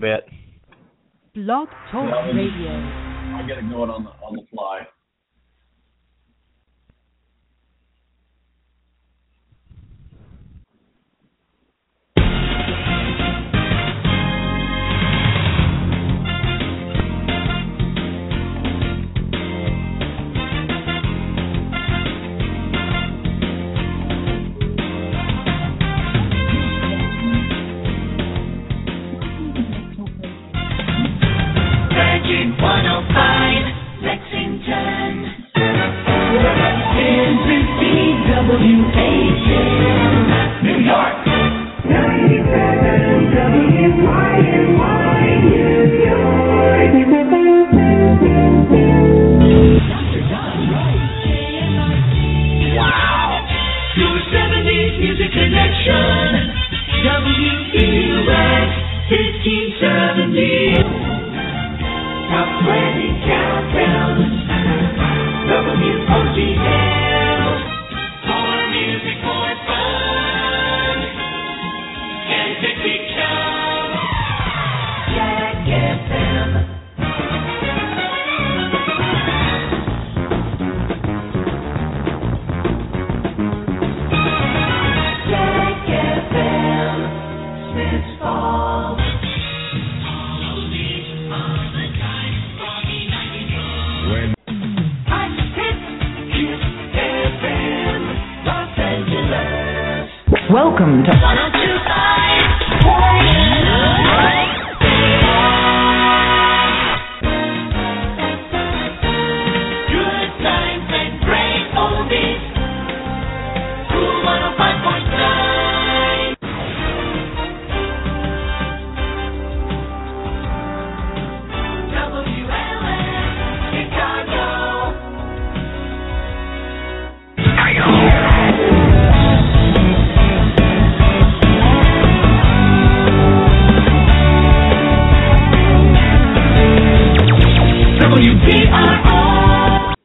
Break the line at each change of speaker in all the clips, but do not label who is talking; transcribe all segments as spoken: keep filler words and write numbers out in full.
bit.
Blog Talk
Yeah,
Radio.
I get it going on the on the fly.
one oh five, Lexington. ten fifty W A M, New York. ninety-seven W Y N Y, New York. Doctor Don Wright, K M R C. Wow. Your seventies Music Connection. W E X fifteen seventy. Top twenty Countdown, W O G L, more music, more fun, and it become Jack F M. Jack F M, Smiths Falls.
Welcome to
one oh two point five. Good times and great oldies. Cool one oh five point nine. W L S Chicago. W P R O.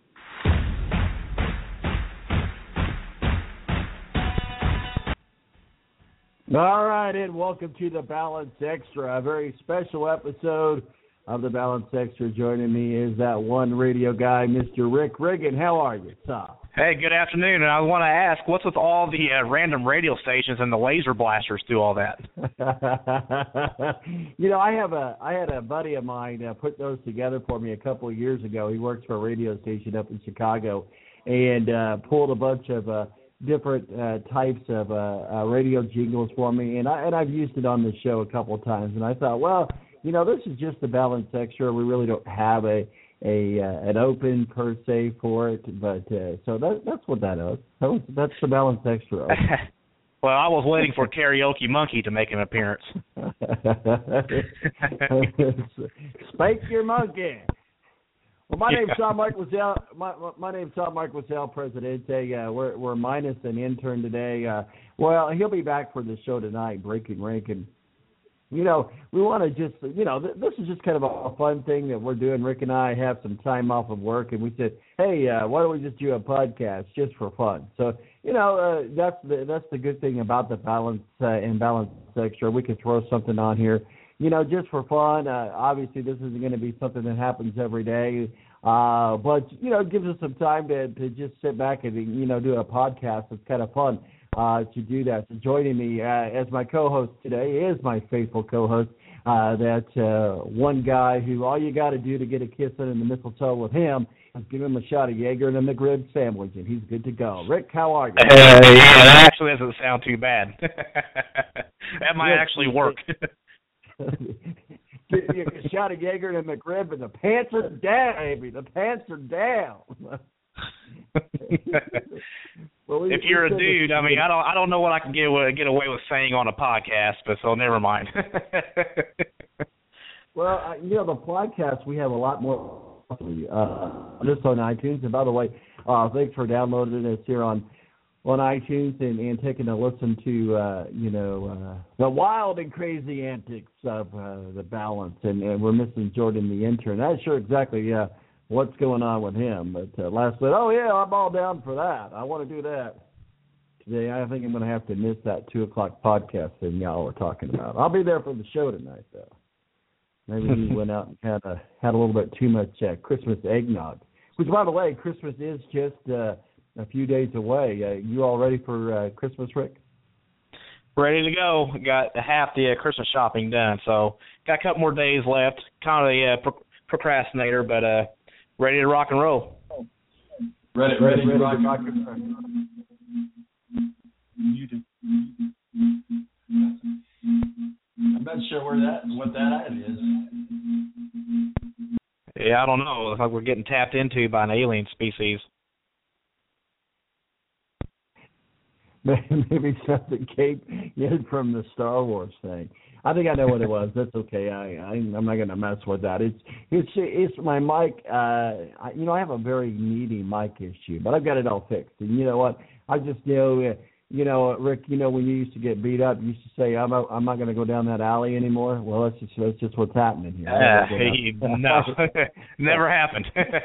All right, and welcome to the Balance Extra, a very special episode of the Balance Extra. Joining me is that one radio guy, Mister Rick Riggin. How are you, Tom?
Hey, good afternoon. And I want to ask, what's with all the uh, random radio stations and the laser blasters do all that?
You know, I have a I had a buddy of mine uh, put those together for me a couple of years ago. He works for a radio station up in Chicago, and uh, pulled a bunch of uh, different uh, types of uh, uh, radio jingles for me, and I and I've used it on the show a couple of times. And I thought, well, you know, this is just the Balance Extra. We really don't have a a uh, an open per se for it, but uh, so that that's what that is. That was, that's the Balance Extra.
Well, I was waiting for Karaoke Monkey to make an appearance.
Spank your monkey. Well, my name's Tom Mike Wazell. My, my name's Tom Mike Wazell, Presidente. Uh, we're we're minus an intern today. Uh, well, he'll be back for the show tonight, Breaking Rankin. You know, we want to just, you know, th- this is just kind of a, a fun thing that we're doing. Rick and I have some time off of work, and we said, hey, uh, why don't we just do a podcast just for fun? So, you know, uh, that's the that's the good thing about the Balance uh, and Balance Extra. We can throw something on here, you know, just for fun. Uh, obviously, this isn't going to be something that happens every day, uh, but, you know, it gives us some time to, to just sit back and, you know, do a podcast. It's kind of fun. Uh, to do that. So joining me uh, as my co-host today is my faithful co-host, uh, that uh, one guy who all you got to do to get a kiss under the mistletoe with him is give him a shot of Jaeger and a McRib sandwich, and he's good to go. Rick, how are you?
Uh, yeah, that actually doesn't sound too bad. That might
Rick,
actually work.
Get a shot of Jaeger and a McRib, and the pants are down, baby. The pants are down. Well, we,
if you're a dude, I mean, I don't, I don't know what I can get away, get away with saying on a podcast, but so never mind.
Well, uh, you know, the podcast, we have a lot more uh, just on iTunes. And by the way, uh, thanks for downloading us here on on iTunes and, and taking a listen to, uh, you know, uh, the wild and crazy antics of uh, the Balance. And, and we're missing Jordan the intern. Not sure exactly uh, what's going on with him. But uh, last night, oh, yeah, I'm all down for that. I want to do that. Today, I think I'm going to have to miss that two o'clock podcast thing y'all were talking about. I'll be there for the show tonight, though. Maybe he went out and had a had a little bit too much uh, Christmas eggnog. Which, by the way, Christmas is just uh, a few days away. Uh, you all ready for uh, Christmas, Rick?
Ready to go. Got half the uh, Christmas shopping done, so got a couple more days left. Kind of a uh, pro- procrastinator, but uh, ready to rock and roll.
Ready,
Ready,
ready,
ready
to rock
to rock
and
and roll.
You do. I'm not sure where that, what that ad is.
Yeah, I don't know. It's like we're getting tapped into by an alien species.
Maybe something came in from the Star Wars thing. I think I know what it was. That's okay. I, I I'm not going to mess with that. It's it's it's my mic. Uh, I, you know, I have a very needy mic issue, but I've got it all fixed. And you know what? I just you know. Uh, You know, Rick, you know, when you used to get beat up, you used to say, I'm, a, I'm not going to go down that alley anymore. Well, that's just, that's just what's happening here.
Uh, no, never happened.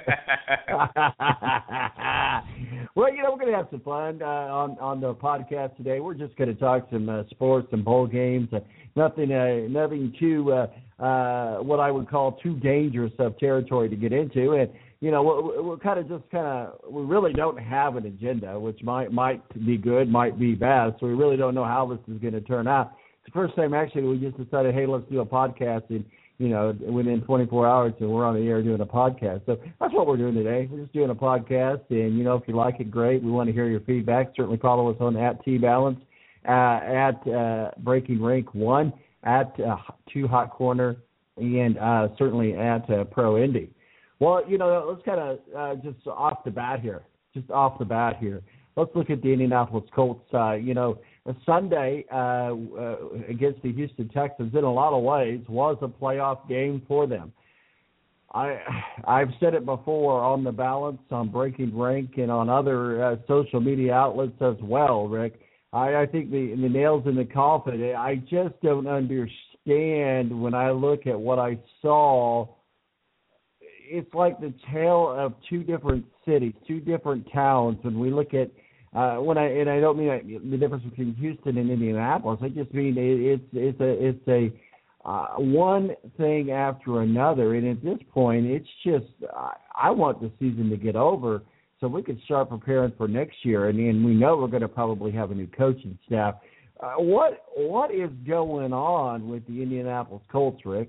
Well, you know, we're going to have some fun uh, on, on the podcast today. We're just going to talk some uh, sports and bowl games. Uh, nothing uh, nothing too, uh, uh, what I would call too dangerous of territory to get into. And, you know, we're, we're kind of just kind of, we really don't have an agenda, which might might be good, might be bad. So we really don't know how this is going to turn out. It's the first time, actually, we just decided, hey, let's do a podcast. And, you know, within twenty-four hours, and we're on the air doing a podcast. So that's what we're doing today. We're just doing a podcast. And, you know, if you like it, great. We want to hear your feedback. Certainly follow us on at T-Balance, uh, at uh, Breaking Rank one, at uh, Two Hot Corner, and uh, certainly at uh, Pro Indy. Well, you know, let's kind of uh, just off the bat here, just off the bat here. Let's look at the Indianapolis Colts. Uh, you know, Sunday uh, uh, against the Houston Texans, in a lot of ways, was a playoff game for them. I, I've said it before on The Balance, on Breaking Rank, and on other uh, social media outlets as well, Rick. I, I think the, the nail's in the coffin. I just don't understand when I look at what I saw. It's like the tale of two different cities, two different towns. When we look at, uh, when I and I don't mean like the difference between Houston and Indianapolis. I just mean it, it's it's a it's a uh, one thing after another. And at this point, it's just I, I want the season to get over so we can start preparing for next year. And, and we know we're going to probably have a new coaching staff. Uh, what what is going on with the Indianapolis Colts, Rick?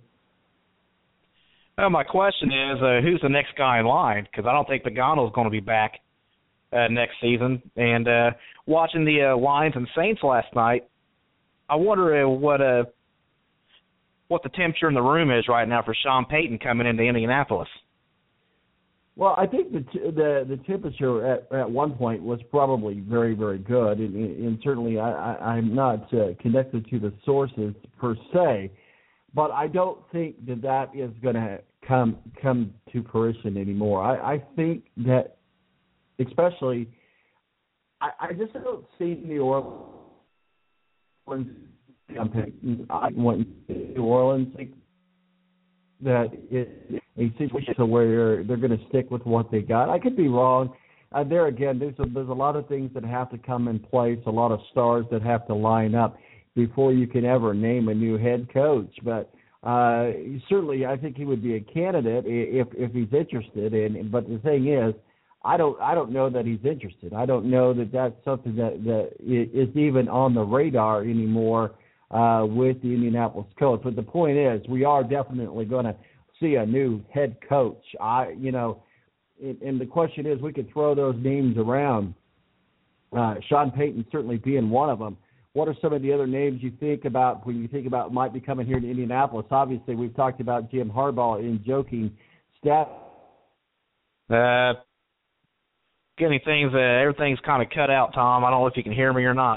Well, my question is, uh, who's the next guy in line? Because I don't think Pagano's going to be back uh, next season. And uh, watching the uh, Lions and Saints last night, I wonder uh, what uh, what the temperature in the room is right now for Sean Payton coming into Indianapolis.
Well, I think the t- the the temperature at, at one point was probably very, very good, and, and certainly I, I, I'm not uh, connected to the sources per se. But I don't think that that is going to come come to fruition anymore. I, I think that, especially, I, I just don't see New Orleans. I want New Orleans that it's a situation where they're going to stick with what they got. I could be wrong. Uh, there again, there's a, there's a lot of things that have to come in place, a lot of stars that have to line up before you can ever name a new head coach. But uh, certainly, I think he would be a candidate if if he's interested. And but the thing is, I don't I don't know that he's interested. I don't know that that's something that, that is even on the radar anymore uh, with the Indianapolis Colts. But the point is, we are definitely going to see a new head coach. I you know, and, and the question is, we could throw those names around. Uh, Sean Payton certainly being one of them. What are some of the other names you think about when you think about might be coming here to Indianapolis? Obviously, we've talked about Jim Harbaugh in joking staff.
Uh, getting things, uh, everything's kind of cut out, Tom. I don't know if you can hear me or not.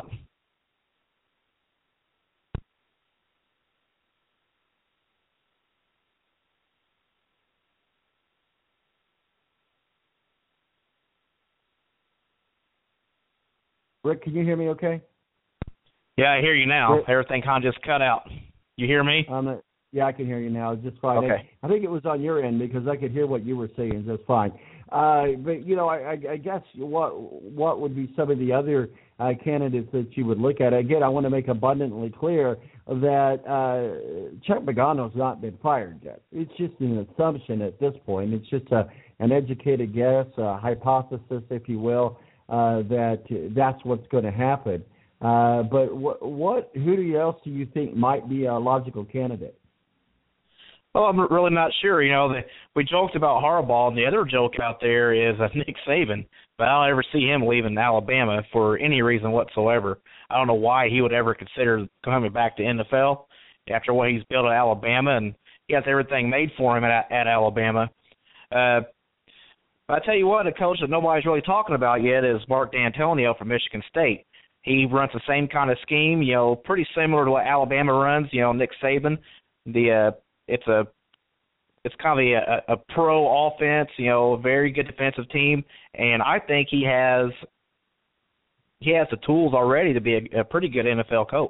Rick, can you hear me okay?
Yeah, I hear you now. Everything kind of just cut out. You hear me?
Um, yeah, I can hear you now. Just fine.
Okay.
I think it was on your end because I could hear what you were saying just fine. Uh, but, you know, I, I guess what what would be some of the other uh, candidates that you would look at. Again, I want to make abundantly clear that uh, Chuck Pagano's not been fired yet. It's just an assumption at this point. It's just a, an educated guess, a hypothesis, if you will, uh, that that's what's going to happen. Uh, but what, what, who else do you think might be a logical candidate?
Well, I'm really not sure. You know, the, we joked about Harbaugh, and the other joke out there is uh, Nick Saban, but I don't ever see him leaving Alabama for any reason whatsoever. I don't know why he would ever consider coming back to N F L after what he's built at Alabama, and he has everything made for him at, at Alabama. Uh, but I tell you what, a coach that nobody's really talking about yet is Mark D'Antonio from Michigan State. He runs the same kind of scheme, you know, pretty similar to what Alabama runs. You know, Nick Saban, the uh, it's a it's kind of a, a pro offense, you know, a very good defensive team, and I think he has he has the tools already to be a, a pretty good N F L coach.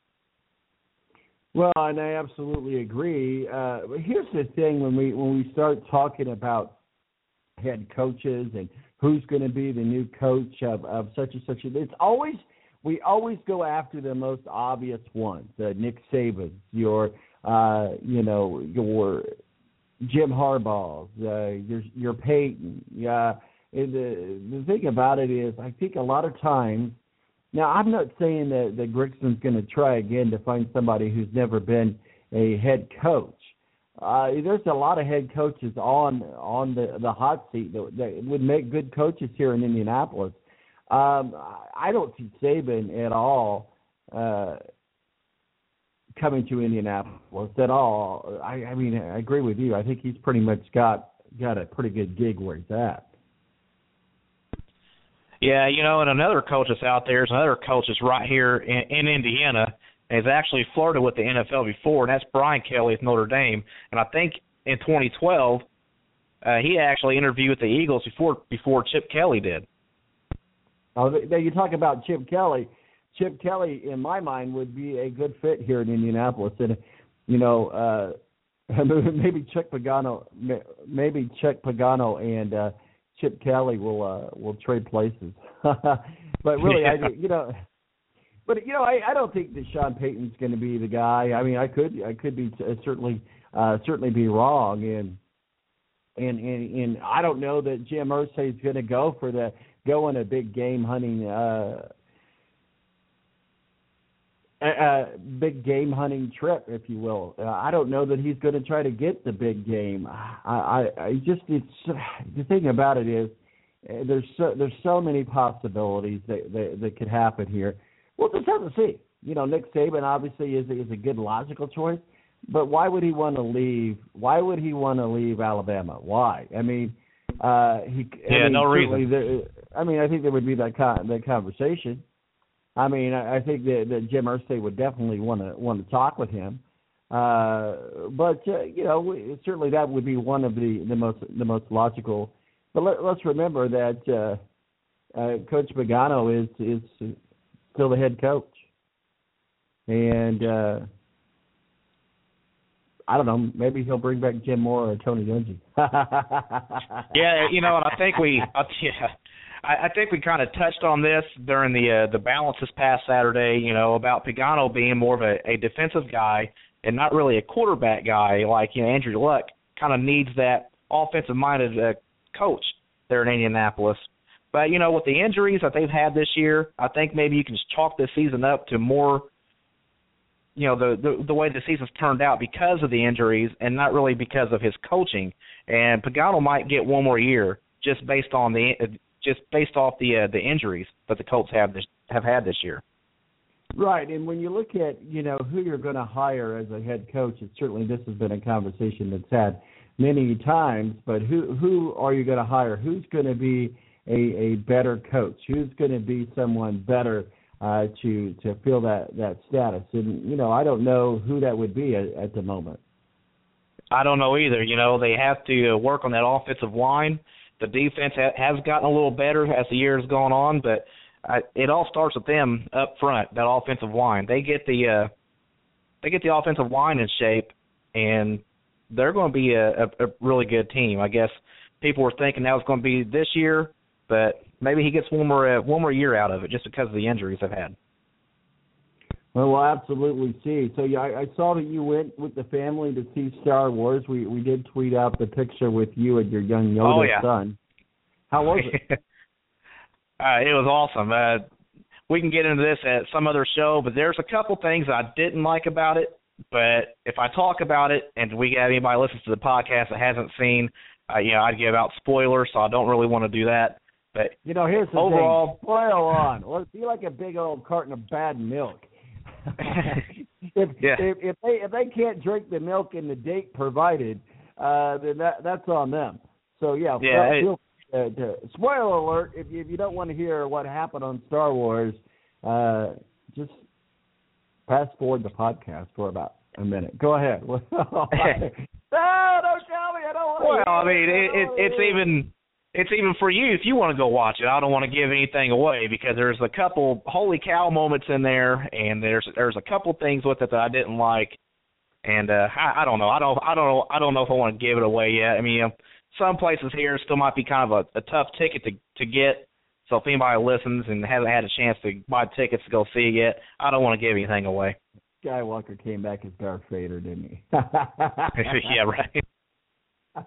Well, and I absolutely agree. Uh, but here's the thing: when we when we start talking about head coaches and who's going to be the new coach of, of such and such, it's always we always go after the most obvious ones. Uh, Nick Saban, your uh, you know your Jim Harbaugh, uh, your your Peyton. Uh, and the the thing about it is, I think a lot of times. Now, I'm not saying that, that Grixon's going to try again to find somebody who's never been a head coach. Uh, there's a lot of head coaches on on the, the hot seat that, that would make good coaches here in Indianapolis. Um, I don't see Saban at all uh, coming to Indianapolis at all. I, I mean, I agree with you. I think he's pretty much got got a pretty good gig where he's at.
Yeah, you know, and another coach that's out there is another coach that's right here in, in Indiana, and has actually flirted with the N F L before, and that's Brian Kelly at Notre Dame. And I think in twenty twelve, uh, he actually interviewed with the Eagles before before Chip Kelly did.
Oh, you talk about Chip Kelly. Chip Kelly, in my mind, would be a good fit here in Indianapolis, and you know, uh, maybe Chuck Pagano, maybe Chuck Pagano and. Uh, Chip Kelly will uh, will trade places, but really, yeah. I you know, but you know, I, I don't think that Sean Payton's going to be the guy. I mean, I could I could be uh, certainly uh, certainly be wrong, and and and and I don't know that Jim Irsay is going to go for the go on a big game hunting. Uh, A, a big game hunting trip, if you will. Uh, I don't know that he's going to try to get the big game. I, I, I just it's the thing about it is uh, there's so, there's so many possibilities that, that that could happen here. We'll just have to see. You know, Nick Saban obviously is is a good logical choice, but why would he want to leave? Why would he want to leave Alabama? Why? I mean, uh, he.
Yeah,
I mean,
no reason.
There, I mean, I think there would be that con- that conversation. I mean, I think that, that Jim Irsay would definitely want to want to talk with him, uh, but uh, you know, certainly that would be one of the, the most the most logical. But let, let's remember that uh, uh, Coach Pagano is is still the head coach, and uh, I don't know, maybe he'll bring back Jim Moore or Tony Dungy.
Yeah, you know, and I think we, uh, yeah. I think we kind of touched on this during the uh, the balance this past Saturday, you know, about Pagano being more of a, a defensive guy and not really a quarterback guy like, you know, Andrew Luck kind of needs that offensive-minded uh, coach there in Indianapolis. But, you know, with the injuries that they've had this year, I think maybe you can just chalk this season up to more, you know, the, the, the way the season's turned out because of the injuries and not really because of his coaching. And Pagano might get one more year just based on the uh, – just based off the uh, the injuries that the Colts have this, have had this year.
Right, and when you look at, you know, who you're going to hire as a head coach, and certainly this has been a conversation that's had many times, but who who are you going to hire? Who's going to be a, a better coach? Who's going to be someone better uh, to to fill that, that status? And, you know, I don't know who that would be at, at the moment.
I don't know either. You know, they have to work on that offensive line. The defense ha- has gotten a little better as the year has gone on, but I, it all starts with them up front, that offensive line. They get the uh, they get the offensive line in shape, and they're going to be a, a, a really good team. I guess people were thinking that was going to be this year, but maybe he gets one more uh, one more year out of it just because of the injuries I've had.
Well, we'll absolutely see. So yeah, I, I saw that you went with the family to see Star Wars. We we did tweet out the picture with you and your young Yoda
oh, yeah.
son. How was it?
uh, it was awesome. Uh, we can get into this at some other show, but there's a couple things I didn't like about it. But if I talk about it, and we have anybody listens to the podcast that hasn't seen, uh, you know, I'd give out spoilers, so I don't really want to do that. But
you know, here's the
overall,
thing. Spoil on. Well, it'd be like a big old carton of bad milk. if,
yeah.
if if they if they can't drink the milk and the date provided, uh, then that that's on them. So yeah,
yeah.
Feel, uh, to, spoiler alert: if you, if you don't want to hear what happened on Star Wars, uh, just fast forward the podcast for about a minute. Go ahead. no, don't tell me. I don't want to.
Well, I mean, it, it, it's even. It's even for you if you want to go watch it. I don't want to give anything away because there's a couple holy cow moments in there, and there's there's a couple things with it that I didn't like, and uh, I, I don't know. I don't I don't know. I don't know if I want to give it away yet. I mean, you know, some places here still might be kind of a, a tough ticket to to get. So if anybody listens and hasn't had a chance to buy tickets to go see it yet, I don't want to give anything away.
Skywalker came back as Darth Vader, didn't he?
Yeah, right.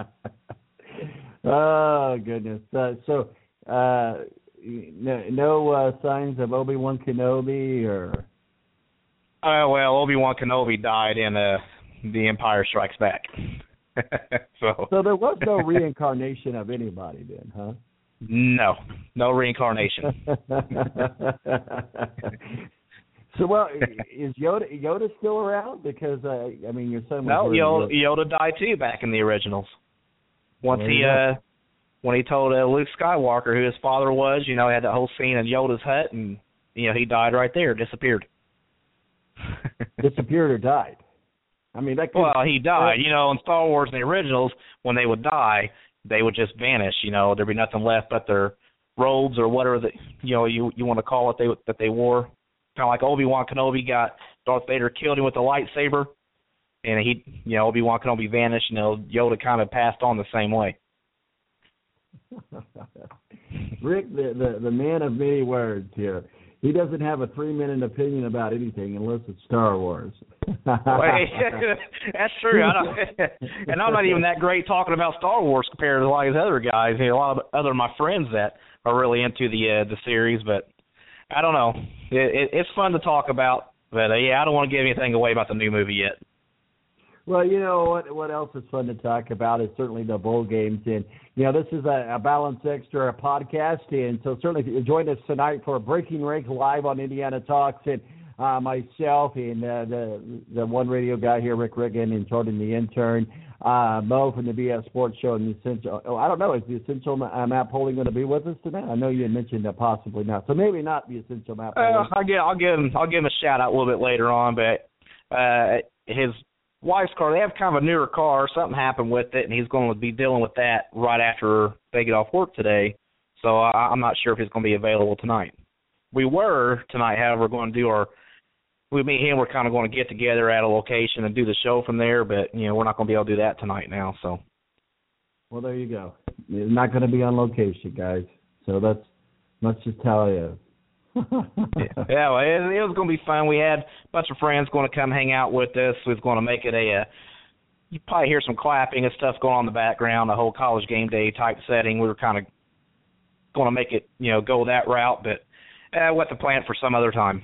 Oh goodness! Uh, so, uh, no, no uh, signs of Obi-Wan Kenobi, or?
Uh, well, Obi-Wan Kenobi died in uh, The Empire Strikes Back. so.
So there was no reincarnation of anybody, then, huh?
No, no reincarnation.
So, well, is Yoda Yoda still around? Because uh, I mean, your son was
no, Yoda,
Yoda.
Yoda died too back in the originals. Once
Well,
he
yeah.
uh, when he told uh, Luke Skywalker who his father was, you know, he had that whole scene in Yoda's hut, and you know, he died right there, disappeared.
Disappeared or died? I mean, that. Could,
well, he died. You know, in Star Wars in the originals, when they would die, they would just vanish. You know, there'd be nothing left but their robes or whatever that you know you you want to call it they that they wore. Kind of like Obi-Wan Kenobi got Darth Vader killed him with a lightsaber, and he, you know, Obi-Wan Kenobi vanished. You know, Yoda kind of passed on the same way.
Rick, the, the the man of many words here. He doesn't have a three-minute opinion about anything unless it's Star Wars.
Well, that's true. I don't, and I'm not even that great talking about Star Wars compared to a lot of these other guys. You know, a lot of other of my friends that are really into the uh, the series, but I don't know. It, it, it's fun to talk about, but uh, yeah, I don't want to give anything away about the new movie yet.
Well, you know what? What else is fun to talk about is certainly the bowl games, and you know this is a, a Balance Extra podcast, and so certainly if you join us tonight for Breaking Rank live on Indiana Talks, and uh, myself and uh, the the one radio guy here, Rick Riggin, and Jordan the intern, uh, Mo from the B S Sports Show, and the Essential. Oh, I don't know, is the Essential uh, Map Polling going to be with us tonight? I know you had mentioned that possibly not, so maybe not the Essential Map Polling.
Uh, I'll give I'll give him I'll give him a shout out a little bit later on, but uh, his wife's car, they have kind of a newer car. Something happened with it, and he's going to be dealing with that right after they get off work today. So I, I'm not sure if he's going to be available tonight. We were tonight, however, going to do our we me and him we're kind of going to get together at a location and do the show from there, but you know we're not going to be able to do that tonight now. So.
Well, there you go. It's not going to be on location, guys. So that's that's just how it is.
yeah, well, it, it was going to be fun. We had a bunch of friends going to come hang out with us. We was going to make it a, uh, you probably hear some clapping and stuff going on in the background, a whole college game day type setting. We were kind of going to make it, you know, go that route, but uh, we'll have to plan it for some other time.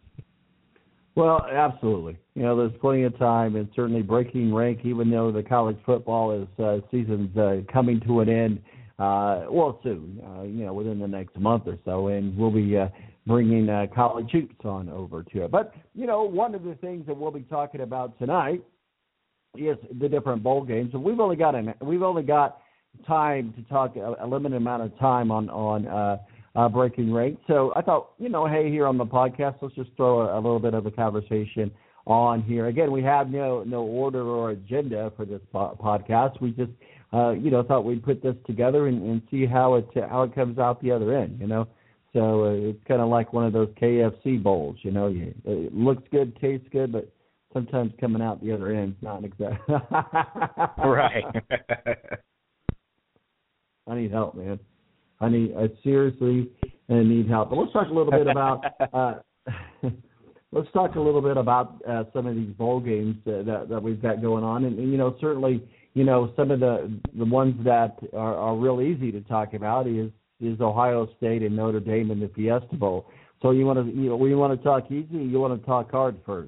Well, absolutely. You know, there's plenty of time, and certainly Breaking Rank, even though the college football is uh, season's uh, coming to an end, uh, well, soon, uh, you know, within the next month or so, and we'll be uh, bringing uh, college hoops on over to it. But, you know, one of the things that we'll be talking about tonight is the different bowl games. And we've only got an, we've only got time to talk a, a limited amount of time on on uh, uh, Breaking Rank. So I thought, you know, hey, here on the podcast, let's just throw a, a little bit of a conversation on here. Again, we have no no order or agenda for this po- podcast. We just, uh, you know, thought we'd put this together and, and see how it how it comes out the other end. You know. So uh, it's kind of like one of those K F C bowls, you know. You, it looks good, tastes good, but sometimes coming out the other end, not exactly.
Right.
I need help, man. I need, I seriously need help. But let's talk a little bit about. Uh, let's talk a little bit about uh, some of these bowl games uh, that that we've got going on, and, and you know, certainly, you know, some of the the ones that are, are real easy to talk about is is Ohio State and Notre Dame in the Fiesta Bowl. So you want to, you know, we want to talk easy, or you want to talk hard first?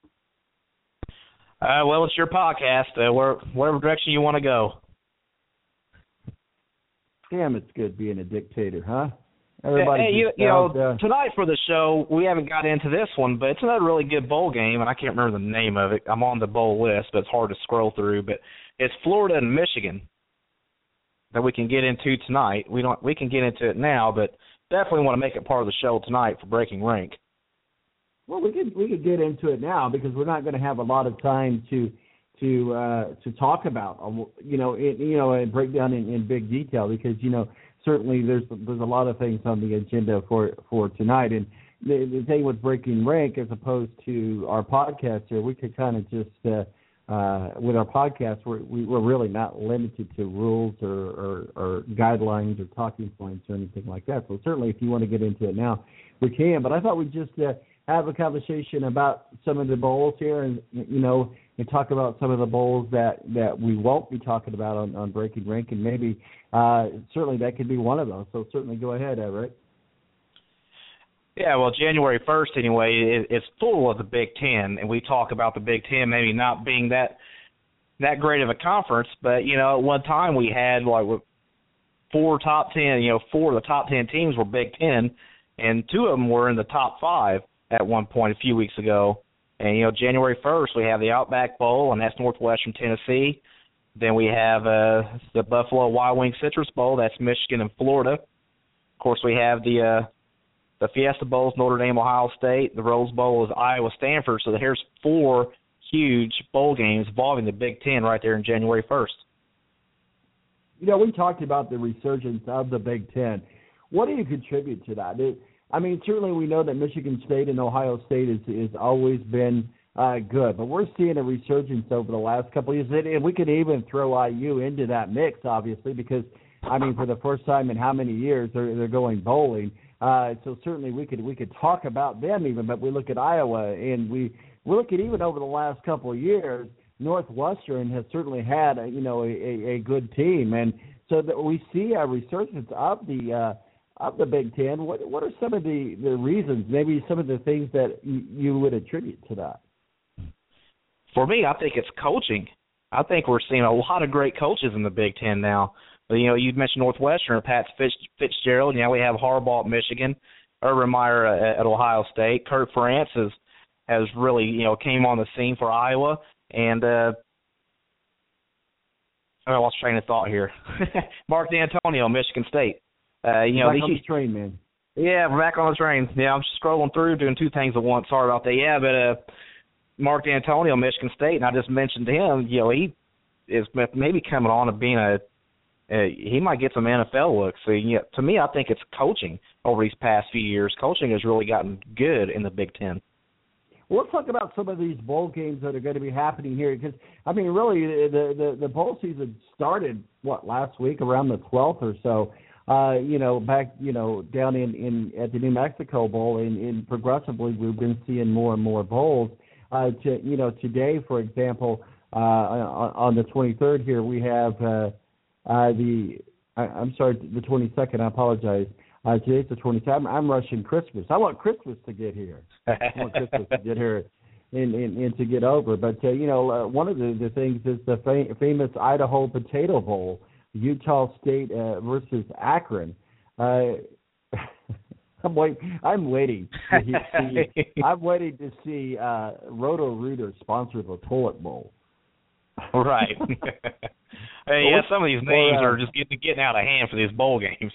Uh, well, it's your podcast. Uh, where, whatever direction you want to go.
Damn, it's good being a dictator, huh? Everybody,
hey, you, you know,
uh,
tonight for the show, we haven't got into this one, but it's another really good bowl game, and I can't remember the name of it. I'm on the bowl list, but it's hard to scroll through. But it's Florida and Michigan that we can get into tonight. We don't. We can get into it now, but definitely want to make it part of the show tonight for Breaking Rank.
Well, we could we could get into it now because we're not going to have a lot of time to to uh, to talk about, you know, it, you know, and break down in, in big detail because you know certainly there's there's a lot of things on the agenda for for tonight. And the, the thing with Breaking Rank, as opposed to our podcast here, we could kind of just uh, uh, with our podcast, we're we, we're really not limited to rules or, or, or guidelines or talking points or anything like that. So certainly, if you want to get into it now, we can. But I thought we'd just uh, have a conversation about some of the bowls here, and you know, and talk about some of the bowls that, that we won't be talking about on, on Breaking Rank, and maybe uh, certainly that could be one of those. So certainly go ahead, Everett.
Yeah, well, January first anyway is full of the Big Ten, and we talk about the Big Ten maybe not being that that great of a conference, but you know, at one time we had like four top ten, you know, four of the top ten teams were Big Ten, and two of them were in the top five at one point a few weeks ago. And, you know, January first, we have the Outback Bowl, and that's Northwestern Tennessee. Then we have uh, the Buffalo Wild Wings Citrus Bowl. That's Michigan and Florida. Of course, we have the uh, the Fiesta Bowls, Notre Dame, Ohio State. The Rose Bowl is Iowa, Stanford. So here's four huge bowl games involving the Big Ten right there in January first.
You know, we talked about the resurgence of the Big Ten. What do you contribute to that? It, I mean, certainly we know that Michigan State and Ohio State has is, is always been uh, good, but we're seeing a resurgence over the last couple of years, and we could even throw I U into that mix, obviously, because, I mean, for the first time in how many years they're, they're going bowling. Uh, so certainly we could we could talk about them even, but we look at Iowa, and we, we look at even over the last couple of years, Northwestern has certainly had, a, you know, a, a, a good team, and so that we see a resurgence of the uh, of the Big Ten. What what are some of the, the reasons, maybe some of the things that you, you would attribute to that?
For me, I think it's coaching. I think we're seeing a lot of great coaches in the Big Ten now. You know, you mentioned Northwestern, Pat Fitzgerald. Now we have Harbaugh at Michigan, Urban Meyer at, at Ohio State. Kirk Ferentz has, has really, you know, came on the scene for Iowa. And uh, I lost train of thought here. Mark D'Antonio, Michigan State. Uh, you know,
back
these,
on the train, man.
Yeah, we're back on the train. Yeah, I'm scrolling through, doing two things at once. Sorry about that. Yeah, but uh, Mark D'Antonio, Michigan State, and I just mentioned to him, you know, he is maybe coming on to being a, uh, he might get some N F L looks. So, yeah, to me, I think it's coaching over these past few years. Coaching has really gotten good in the Big Ten.
Well, let's talk about some of these bowl games that are going to be happening here, because I mean, really, the the, the bowl season started what last week, around the twelfth or so. Uh, you know, back you know down in, in at the New Mexico Bowl, and, and progressively we've been seeing more and more bowls. Uh, to you know, today, for example, uh, on, on the twenty-third here we have uh, uh, the I, I'm sorry, the twenty-second. I apologize. Uh, today's the twenty-seventh. I'm, I'm rushing Christmas. I want Christmas to get here. I want Christmas to get here and, and, and to get over. But, uh, you know, uh, one of the, the things is the fam- famous Idaho Potato Bowl, Utah State uh, versus Akron. Uh, I'm, wait- I'm waiting to see, I'm waiting to see uh, Roto-Rooter sponsor the Toilet Bowl.
Right. Hey, yeah, some of these names are just getting getting out of hand for these bowl games.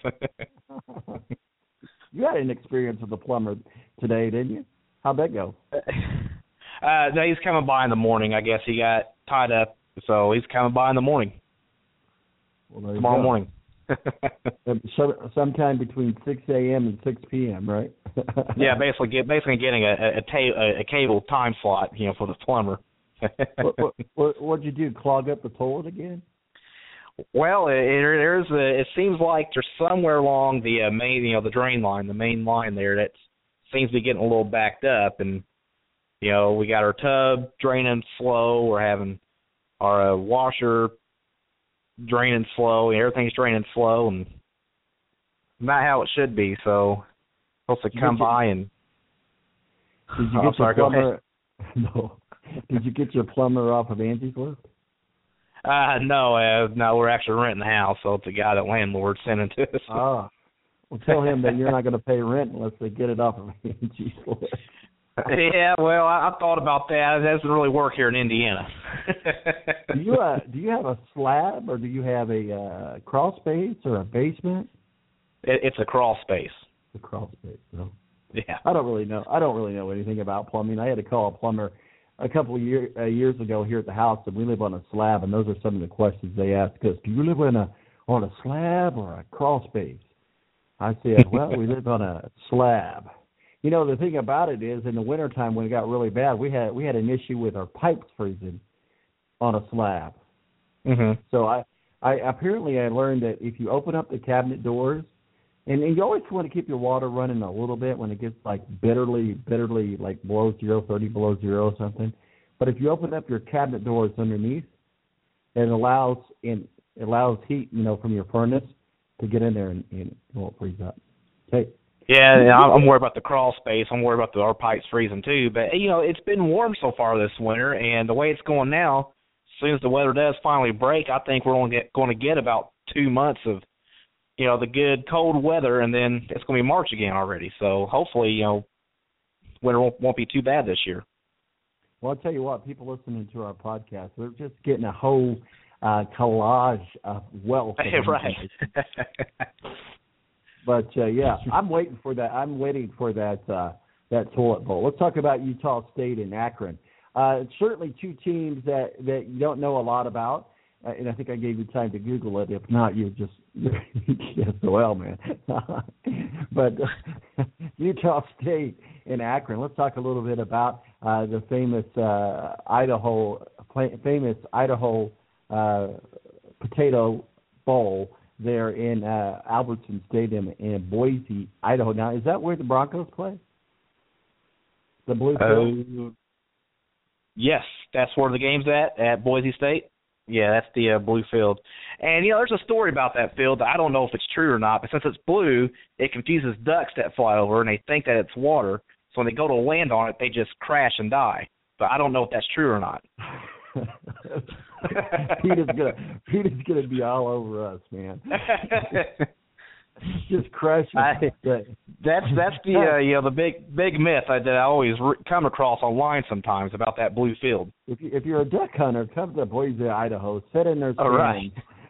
You had an experience with the plumber today, didn't you? How'd that go?
Uh, no, he's coming by in the morning. I guess he got tied up, so he's coming by in the morning.
Well,
Tomorrow morning.
so, sometime between six a.m. and six p.m., right?
Yeah, basically, get, basically getting a a, ta- a a cable time slot, you know, for the plumber.
what, what, what, what'd you do? Clog up the toilet again?
Well, it, there's a, it seems like there's somewhere along the uh, main, you know, the drain line, the main line there that seems to be getting a little backed up, and you know, we got our tub draining slow. We're having our uh, washer draining slow. Everything's draining slow, and not how it should be. So, supposed to come by and.
Did you
Oh,
get
sorry,
your
go ahead.
plumber? No. Did you get your plumber off of Angie's List?
Uh, no, uh, no, we're actually renting the house, so it's a guy that landlord sent it to us.
Ah. Well, tell him that you're not going to pay rent unless they get it off of Angie's List.
Yeah, well, I, I thought about that. It doesn't really work here in Indiana.
do you uh, do you have a slab, or do you have a uh, crawl space or a basement?
It, it's a crawl space.
A crawl space. No.
Yeah.
I don't really know. I don't really know anything about plumbing. I had to call a plumber a couple of year, uh, years ago here at the house, and we live on a slab, and those are some of the questions they ask us. Do you live on a on a slab or a crawl space? I said, well, we live on a slab. You know, the thing about it is, in the wintertime when it got really bad, we had we had an issue with our pipes freezing on a slab.
Mm-hmm.
So I, I apparently I learned that if you open up the cabinet doors, and, and you always want to keep your water running a little bit when it gets like bitterly, bitterly like below zero, thirty below zero or something. But if you open up your cabinet doors underneath, it allows in it allows heat, you know, from your furnace to get in there and, and it won't freeze up. Okay.
Yeah, I'm worried about the crawl space. I'm worried about the, our pipes freezing too. But, you know, it's been warm so far this winter, and the way it's going now, as soon as the weather does finally break, I think we're only get, going to get about two months of, you know, the good cold weather, and then it's going to be March again already. So hopefully, you know, winter won't, won't be too bad this year.
Well, I'll tell you what, people listening to our podcast, they're just getting a whole uh, collage of wealth. Of
Right.
But uh, yeah, I'm waiting for that. I'm waiting for that uh, that toilet bowl. Let's talk about Utah State and Akron. Uh, certainly two teams that, that you don't know a lot about, uh, and I think I gave you time to Google it. If not, you just yes, well, man. But uh, Utah State and Akron. Let's talk a little bit about uh, the famous uh, Idaho famous Idaho uh, Potato Bowl there in uh, Albertson Stadium in Boise, Idaho. Now, is that where the Broncos play? The Blue Field?
Uh, yes, that's where the game's at, at Boise State. Yeah, that's the uh, blue field. And, you know, there's a story about that field. I don't know if it's true or not, but since it's blue, it confuses ducks that fly over, and they think that it's water. So when they go to land on it, they just crash and die. But I don't know if that's true or not.
Pete is gonna Pete is gonna be all over us, man. Just crushing.
I, that's that's the uh, you know the big big myth I, that I always re- come across online sometimes about that blue field.
If you, if you're a duck hunter, come to Boise, Idaho. Sit in their stands.
All right.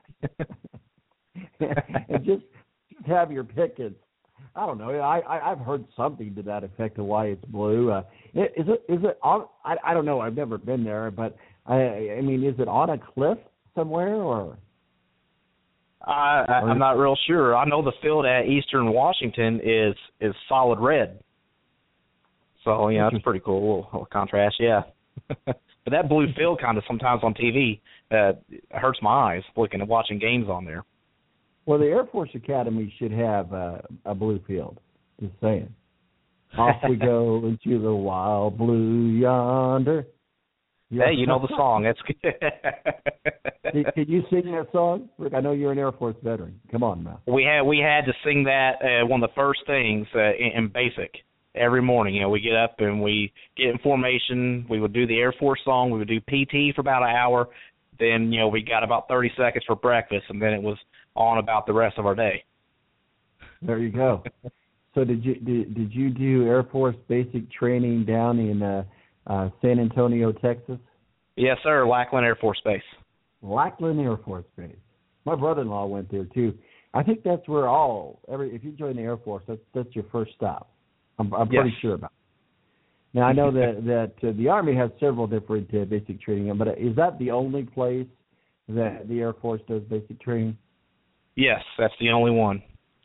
And just have your pickets. I don't know. I, I I've heard something to that effect of why it's blue. Uh, is it is it on? I I don't know. I've never been there, but I I mean, is it on a cliff somewhere or?
I, I I'm not real sure. I know the field at Eastern Washington is is solid red. So yeah, that's pretty cool. A little, little contrast, yeah. But that blue field kind of sometimes on T V uh, hurts my eyes looking and watching games on there.
Well, the Air Force Academy should have uh, a blue field. Just saying. Off we go into the wild blue yonder.
Yeah. Hey, you know the song. That's good.
can, can you sing that song, Rick? I know you're an Air Force veteran. Come on, now.
We had we had to sing that uh, one of the first things uh, in, in basic every morning. You know, we get up and we get in formation. We would do the Air Force song. We would do P T for about an hour. Then you know we got about thirty seconds for breakfast, and then it was on about the rest of our day.
There you go. So did you did, did you do Air Force basic training down in uh, uh, San Antonio, Texas?
Yes, sir. Lackland Air Force Base.
Lackland Air Force Base. My brother-in-law went there too. I think that's where all every if you join the Air Force, that's that's your first stop. I'm, I'm
yes.
pretty sure about it. Now I know that that uh, the Army has several different uh, basic training, but is that the only place that the Air Force does basic training?
Yes, that's the only one.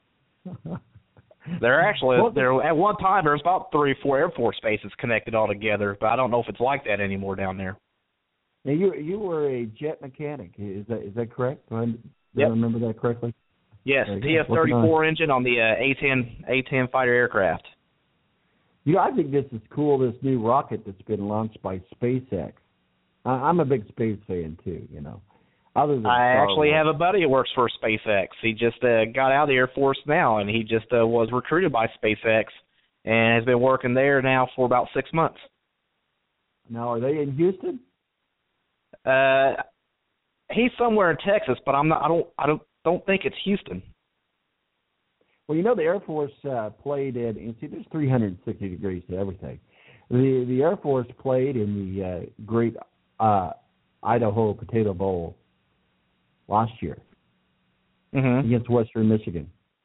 There actually, there at one time there was about three, four Air Force bases connected all together, but I don't know if it's like that anymore down there.
Now you you were a jet mechanic. Is that is that correct? Do I, do
Yep.
I remember that correctly?
Yes,
There you
T
go.
F thirty-four engine on the uh, A ten A ten fighter aircraft.
You know, I think this is cool. This new rocket that's been launched by SpaceX. I, I'm a big space fan too. You know, other than
I
Star
actually
Wars.
have a buddy who works for SpaceX. He just uh, got out of the Air Force now, and he just uh, was recruited by SpaceX and has been working there now for about six months.
Now, are they in Houston?
Uh, he's somewhere in Texas, but I'm not. I don't. I don't. Don't think it's Houston.
Well, you know, the Air Force uh, played in. And see, there's three hundred sixty degrees to everything. The the Air Force played in the uh, Great uh, Idaho Potato Bowl last year
Mm-hmm.
against Western Michigan.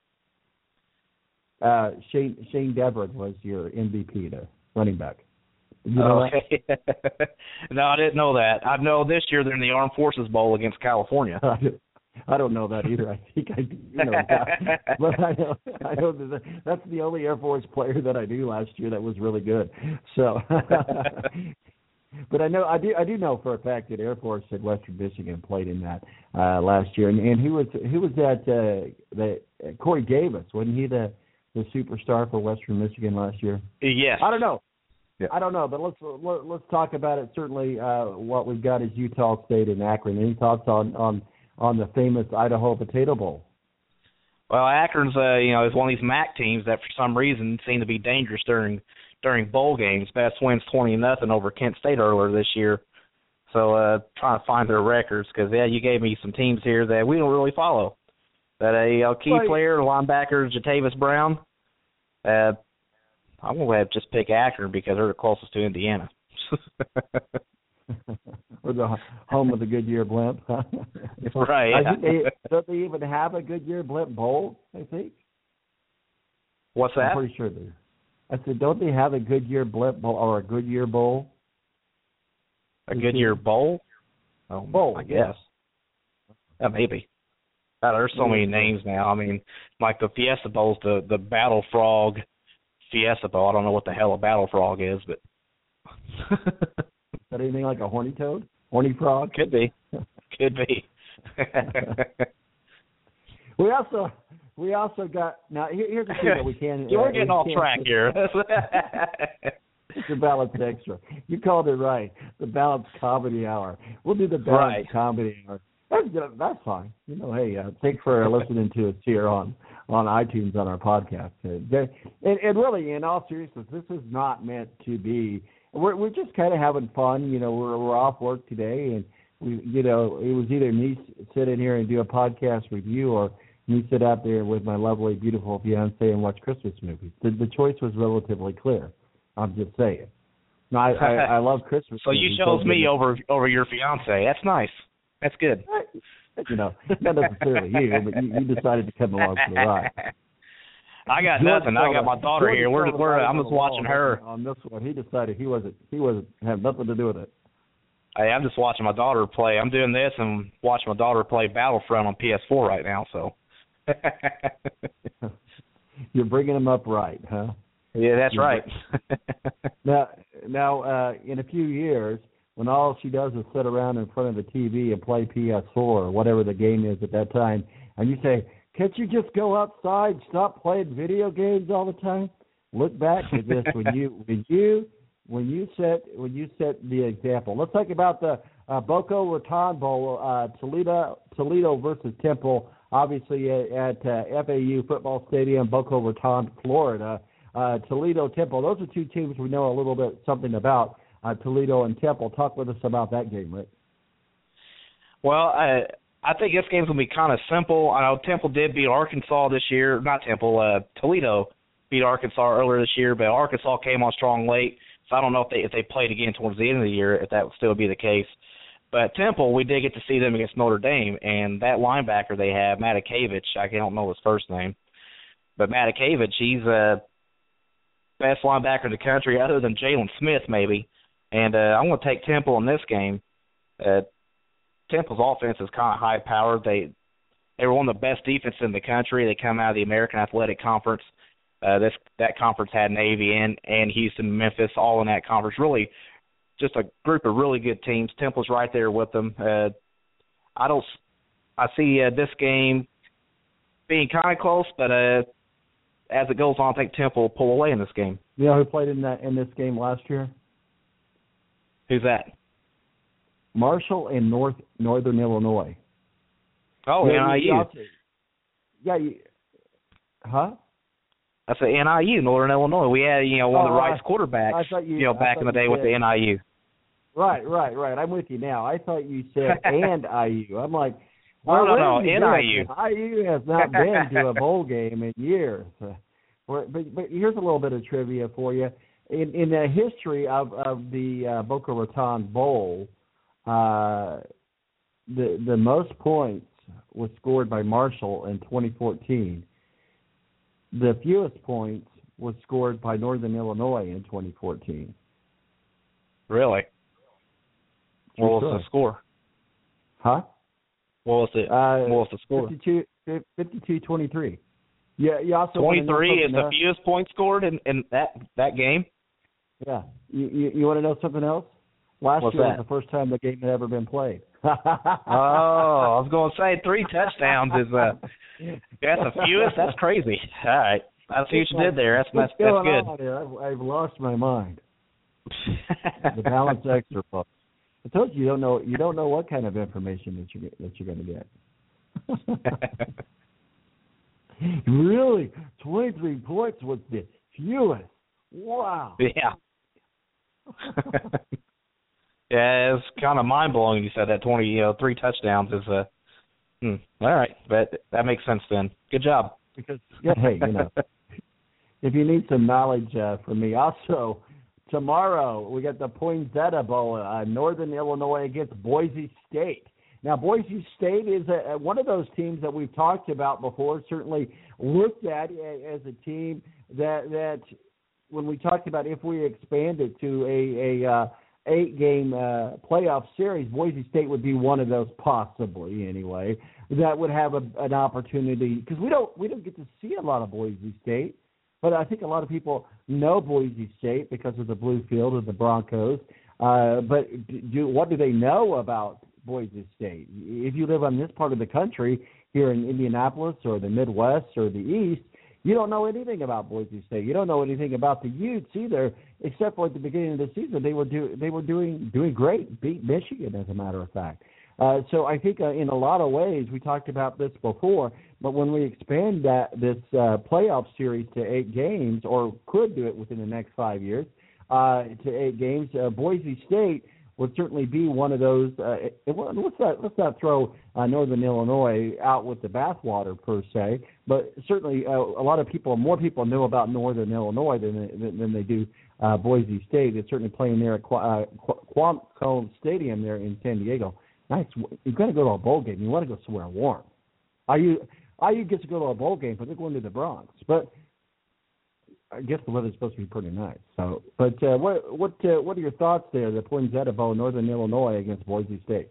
Uh, Shane Shane Devereaux was your M V P, the running back. You know
Oh, okay. No, I didn't know that. I know this year they're in the Armed Forces Bowl against California.
that? I don't know that either. I think I do know that, but I know I know that that's the only Air Force player that I knew last year that was really good. So, but I know I do I do know for a fact that Air Force at Western Michigan played in that uh, last year, and, and who was who was that? Uh, the uh, Corey Davis, wasn't he the the superstar for Western Michigan last year?
Yes.
I don't know.
Yeah.
I don't know, but let's let, let's talk about it. Certainly, uh, what we've got is Utah State and Akron. Any thoughts on, on, on the famous Idaho Potato Bowl?
Well, Akron's, uh, you know, is one of these M A C teams that for some reason seem to be dangerous during during bowl games. Best wins twenty nothing over Kent State earlier this year. So, uh, trying to find their records because yeah, you gave me some teams here that we don't really follow. That a, a key
Right.
player, linebacker Jatavis Brown. Uh, I'm gonna have to just pick Akron because they're the closest to Indiana.
Or the home of the Goodyear Blimp?
Right.
I think they, don't they even have a Goodyear Blimp Bowl? I think.
What's that?
I'm pretty sure they. I said, don't they have a Goodyear Blimp Bowl or a Goodyear Bowl?
A Goodyear Bowl? Oh,
Bowl,
I guess. Yeah, maybe. God, there's so many names now. I mean, like the Fiesta Bowl's the, the Battle Frog Fiesta Bowl. I don't know what the hell a Battle Frog is, but...
Is that anything like a horny toad? Horny frog?
Could be. Could be.
we also we also got... Now, here, here's the thing that we can...
You're
uh,
getting
we
off
can't-
track here.
It's your Balanced Extra. You called it right. The Balanced Comedy Hour. We'll do the Balanced
Right.
Comedy Hour. That's good. That's fine. You know, hey, uh, thanks for listening to us here on, on iTunes on our podcast. Uh, there- and, and really, in all seriousness, this is not meant to be. We're we're just kind of having fun. You know, we're we're off work today, and we, you know, it was either me sit in here and do a podcast with you, or me sit out there with my lovely, beautiful fiance and watch Christmas movies. The the choice was relatively clear. I'm just saying. No, I I, I love Christmas.
So you
movies.
chose
Don't
me
get me-
over over your fiance. That's nice. That's good.
You know, not necessarily you, but you, you decided to come along for the ride.
I got
George
nothing. I got my daughter
George
here. We're
felt
we're
right
I'm
on
just
the
watching
wall
her.
on this one. He decided he wasn't he wasn't have nothing to do with it.
Hey, I'm just watching my daughter play. I'm doing this and watching my daughter play Battlefront on P S four right now. So.
You're bringing him up right, huh?
Yeah, that's right.
Now, now, uh, in a few years, when all she does is sit around in front of the T V and play P S four or whatever the game is at that time, and you say, "Can't you just go outside, stop playing video games all the time?" Look back at this when you when you when you set when you set the example. Let's talk about the uh, Boca Raton Bowl, uh, Toledo Toledo versus Temple, obviously at, at uh, F A U Football Stadium, Boca Raton, Florida. Uh, Toledo, Temple. Those are two teams we know a little bit something about. Uh, Toledo and Temple. Talk with us about that game, Rick.
Well, I I think this game's gonna be kind of simple. I know Temple did beat Arkansas this year. Not Temple. Uh, Toledo beat Arkansas earlier this year, but Arkansas came on strong late. So I don't know if they if they played again towards the end of the year, if that would still be the case. But Temple, we did get to see them against Notre Dame, and that linebacker they have, Matakevich, I don't know his first name, but Matakevich, he's a best linebacker in the country other than Jalen Smith maybe. And uh, I'm going to take Temple in this game. Uh, Temple's offense is kind of high-powered. They they were one of the best defenses in the country. They come out of the American Athletic Conference. Uh, this that conference had Navy and, and Houston, Memphis, all in that conference. Really, just a group of really good teams. Temple's right there with them. Uh, I don't. I see uh, this game being kind of close, but uh, as it goes on, I think Temple will pull away in this game.
You know who played in that in this game last year?
Who's that?
Marshall and North Northern Illinois.
Oh,
yeah,
N I U.
You, yeah, you, huh?
That's the N I U, Northern Illinois. We had, you know, one of the
oh,
Rice quarterbacks,
you,
you know, back in the day
with
the N I U.
Right, right, right. I'm with you now. I thought you said and I U. I'm like,
well,
no,
no, no, N I U.
I U has not been to a bowl game in years. Uh, but, but here's a little bit of trivia for you. In, in the history of, of the uh, Boca Raton Bowl, uh, the the most points was scored by Marshall in twenty fourteen. The fewest points was scored by Northern Illinois in twenty fourteen.
Really? What was
sure.
the score?
Huh?
What was it?
Uh,
what was the score?
fifty-two twenty-three. Yeah, you also
twenty-three is the
else?
fewest points scored in, in that that game?
Yeah. You, you, you want to know something else? Last
What's
year
that?
was the first time the game had ever been played.
Oh, I was going to say three touchdowns is uh, that's the fewest. That's crazy. All right, I see what you did there. That's
What's
that's, that's
going
good.
on here? I've, I've lost my mind. The balance extra book. I told you you don't know you don't know what kind of information that you that you're going to get. Really, twenty-three points was the fewest. Wow.
Yeah. Yeah, it's kind of mind blowing. You said that twenty, you know, three touchdowns is a. Uh, hmm, all right, but that makes sense then. Good job.
Because yeah, hey, you know, if you need some knowledge uh, from me, also tomorrow we got the Poinsettia Bowl, uh, Northern Illinois against Boise State. Now, Boise State is a, one of those teams that we've talked about before. Certainly looked at as a team that that when we talked about if we expand it to a a uh, eight-game uh, playoff series, Boise State would be one of those, possibly anyway, that would have a, an opportunity, because we don't we don't get to see a lot of Boise State, but I think a lot of people know Boise State because of the blue field of the Broncos. Uh, but do, what do they know about Boise State? If you live on this part of the country, here in Indianapolis or the Midwest or the East, you don't know anything about Boise State. You don't know anything about the Utes either, except for at the beginning of the season they were do they were doing doing great, beat Michigan as a matter of fact. Uh, so I think uh, in a lot of ways we talked about this before, but when we expand that this uh, playoff series to eight games, or could do it within the next five years uh, to eight games, uh, Boise State would certainly be one of those. Uh, let's not let's not throw uh, Northern Illinois out with the bathwater per se, but certainly uh, a lot of people, more people know about Northern Illinois than they, than they do uh, Boise State. It's certainly playing there at Qu- uh, Qualcomm Stadium there in San Diego. Nice. You've got to go to a bowl game. You want to go somewhere warm. I U I U gets to go to a bowl game, but they're going to the Bronx. But I guess the weather's supposed to be pretty nice. So, but uh, what what uh, what are your thoughts there? The Poinsettia Bowl, Northern Illinois against Boise State.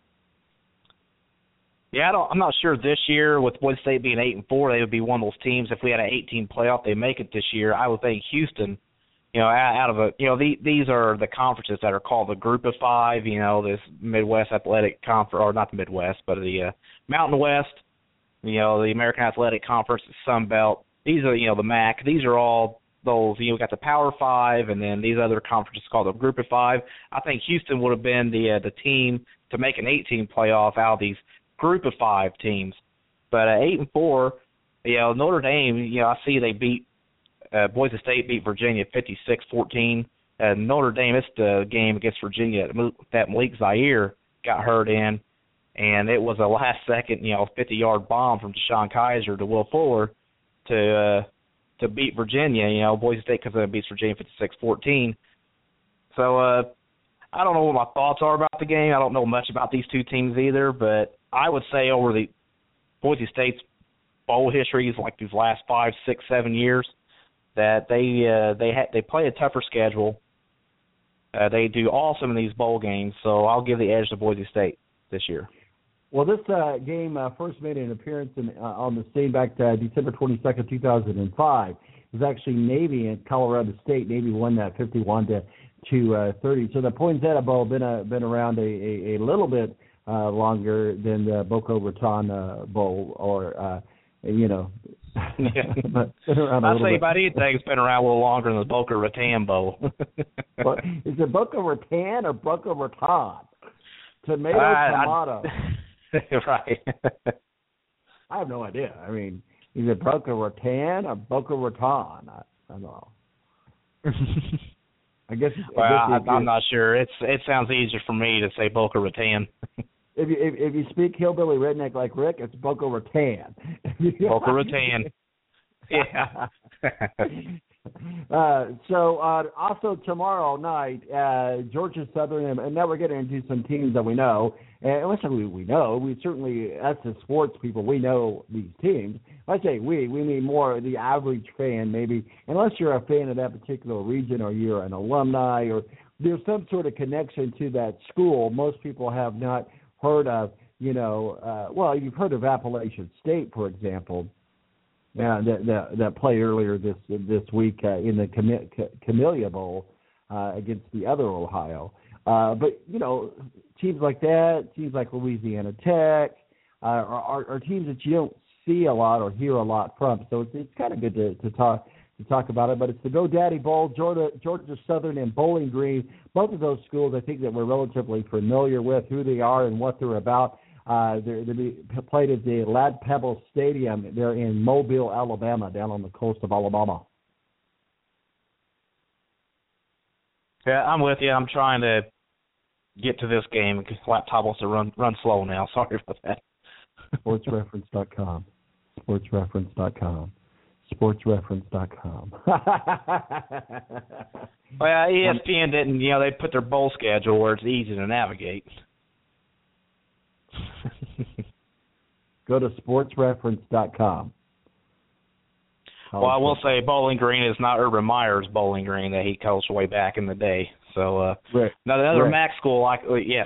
Yeah, I don't, I'm not sure this year with Boise State being eight and four, they would be one of those teams. If we had an eighteen playoff, they make it this year. I would think Houston, you know, out, out of a, you know, the, these are the conferences that are called the Group of Five. You know, this Midwest Athletic Conference, or not the Midwest, but the uh, Mountain West. You know, the American Athletic Conference, the Sun Belt. These are, you know, the M A C. These are all those, you know, we got the Power Five, and then these other conferences called the Group of Five. I think Houston would have been the uh, the team to make an eighteen playoff out of these Group of Five teams. But uh, eight and four, you know, Notre Dame, you know, I see they beat uh, Boise State beat Virginia fifty-six fourteen. Uh, Notre Dame, it's the game against Virginia that Malik Zaire got hurt in, and it was a last second, you know, fifty-yard bomb from Deshaun Kaiser to Will Fuller to uh, to beat Virginia, you know, Boise State, because it beats Virginia fifty-six fourteen. So uh, I don't know what my thoughts are about the game. I don't know much about these two teams either, but I would say over the Boise State's bowl histories, like these last five, six, seven years, that they uh, they ha- they play a tougher schedule. Uh, they do awesome in these bowl games, so I'll give the edge to Boise State this year.
Well, this uh, game uh, first made an appearance in, uh, on the stage back to uh, December twenty-second, two thousand five. It was actually Navy and Colorado State. Navy won that fifty-one to to uh, thirty. So the Poinsettia Bowl been a, been around a, a, a little bit uh, longer than the Boca Raton uh, Bowl, or uh, you know.
Yeah.
but been around a
I'd
little
say
bit.
about anything's been around a little longer than the Boca Raton Bowl.
What, is it Boca Raton or Boca Raton? Tomato,
I-
tomato.
I, right.
I have no idea. I mean, is it Boca Raton or Boca Raton? I, I don't know. I guess.
Well,
I
I,
guess
I'm not sure. It's it sounds easier for me to say Boca Raton.
If you if, if you speak hillbilly redneck like Rick, it's Boca Raton.
Boca Raton. Yeah.
uh, so uh, also tomorrow night, uh, Georgia Southern, and, and now we're getting into some teams that we know. And listen, we we know we certainly, as the sports people, we know these teams. I say we, we mean more the average fan, maybe, unless you're a fan of that particular region or you're an alumni or there's some sort of connection to that school. Most people have not heard of, you know, uh, well, you've heard of Appalachian State, for example. Yeah, that, that that played earlier this this week uh, in the Cam- Camellia Bowl uh, against the other Ohio. Uh, but you know, teams like that, teams like Louisiana Tech, uh, are, are, are teams that you don't see a lot or hear a lot from. So it's, it's kind of good to, to talk to talk about it. But it's the GoDaddy Bowl, Georgia, Georgia Southern, and Bowling Green. Both of those schools, I think that we're relatively familiar with who they are and what they're about. Uh, they're, they played at the Lad Pebble Stadium. They're in Mobile, Alabama, down on the coast of Alabama.
Yeah, I'm with you. I'm trying to get to this game because laptop wants to run run slow now. Sorry about that.
sports reference dot com. sports reference dot com. sports reference dot com.
Well, E S P N didn't, you know, they put their bowl schedule where it's easy to navigate.
Go to sports reference dot com.
Well, I will say Bowling Green is not Urban Meyer's Bowling Green that he coached way back in the day. So, uh,
Rick,
another
Rick.
MAC school, like uh, yes.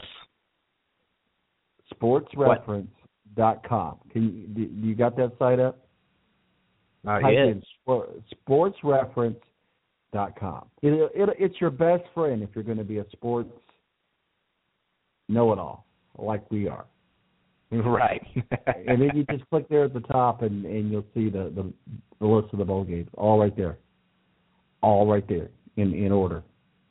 sports reference dot com. Can you, do you got that site up?
Not
Type
yet.
in sports reference dot com. It, it, it's your best friend if you're going to be a sports know-it-all, like we are.
Right.
And then you just click there at the top, and, and you'll see the, the, the list of the bowl games, all right there. All right there, in, in order.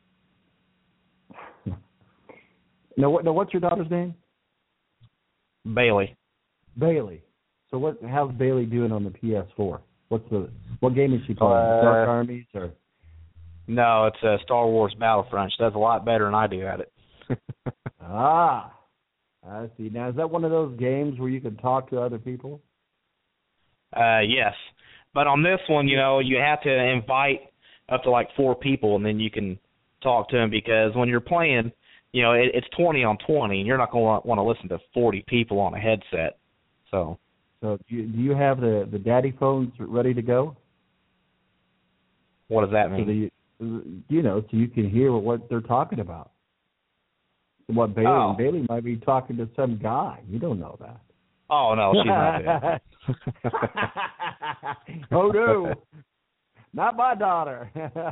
Now, what, now, what's your daughter's name?
Bailey.
Bailey. So what? How's Bailey doing on the P S four? What's the what game is she playing?
Uh,
Dark Armies or?
No, it's uh, Star Wars Battlefront. She does a lot better than I do at it.
Ah, I see. Now, is that one of those games where you can talk to other people?
Uh, yes. But on this one, you know, you have to invite up to like four people, and then you can talk to them, because when you're playing, you know, it, it's twenty on twenty, and you're not going to want to listen to forty people on a headset. So,
So do you, do you have the, the daddy phones ready to go?
what does that
So
mean?
the, you know, so you can hear what they're talking about. What Bailey
Oh.
Bailey might be talking to some guy. You don't know that.
Oh, no, she's not there.
Oh no, not my daughter.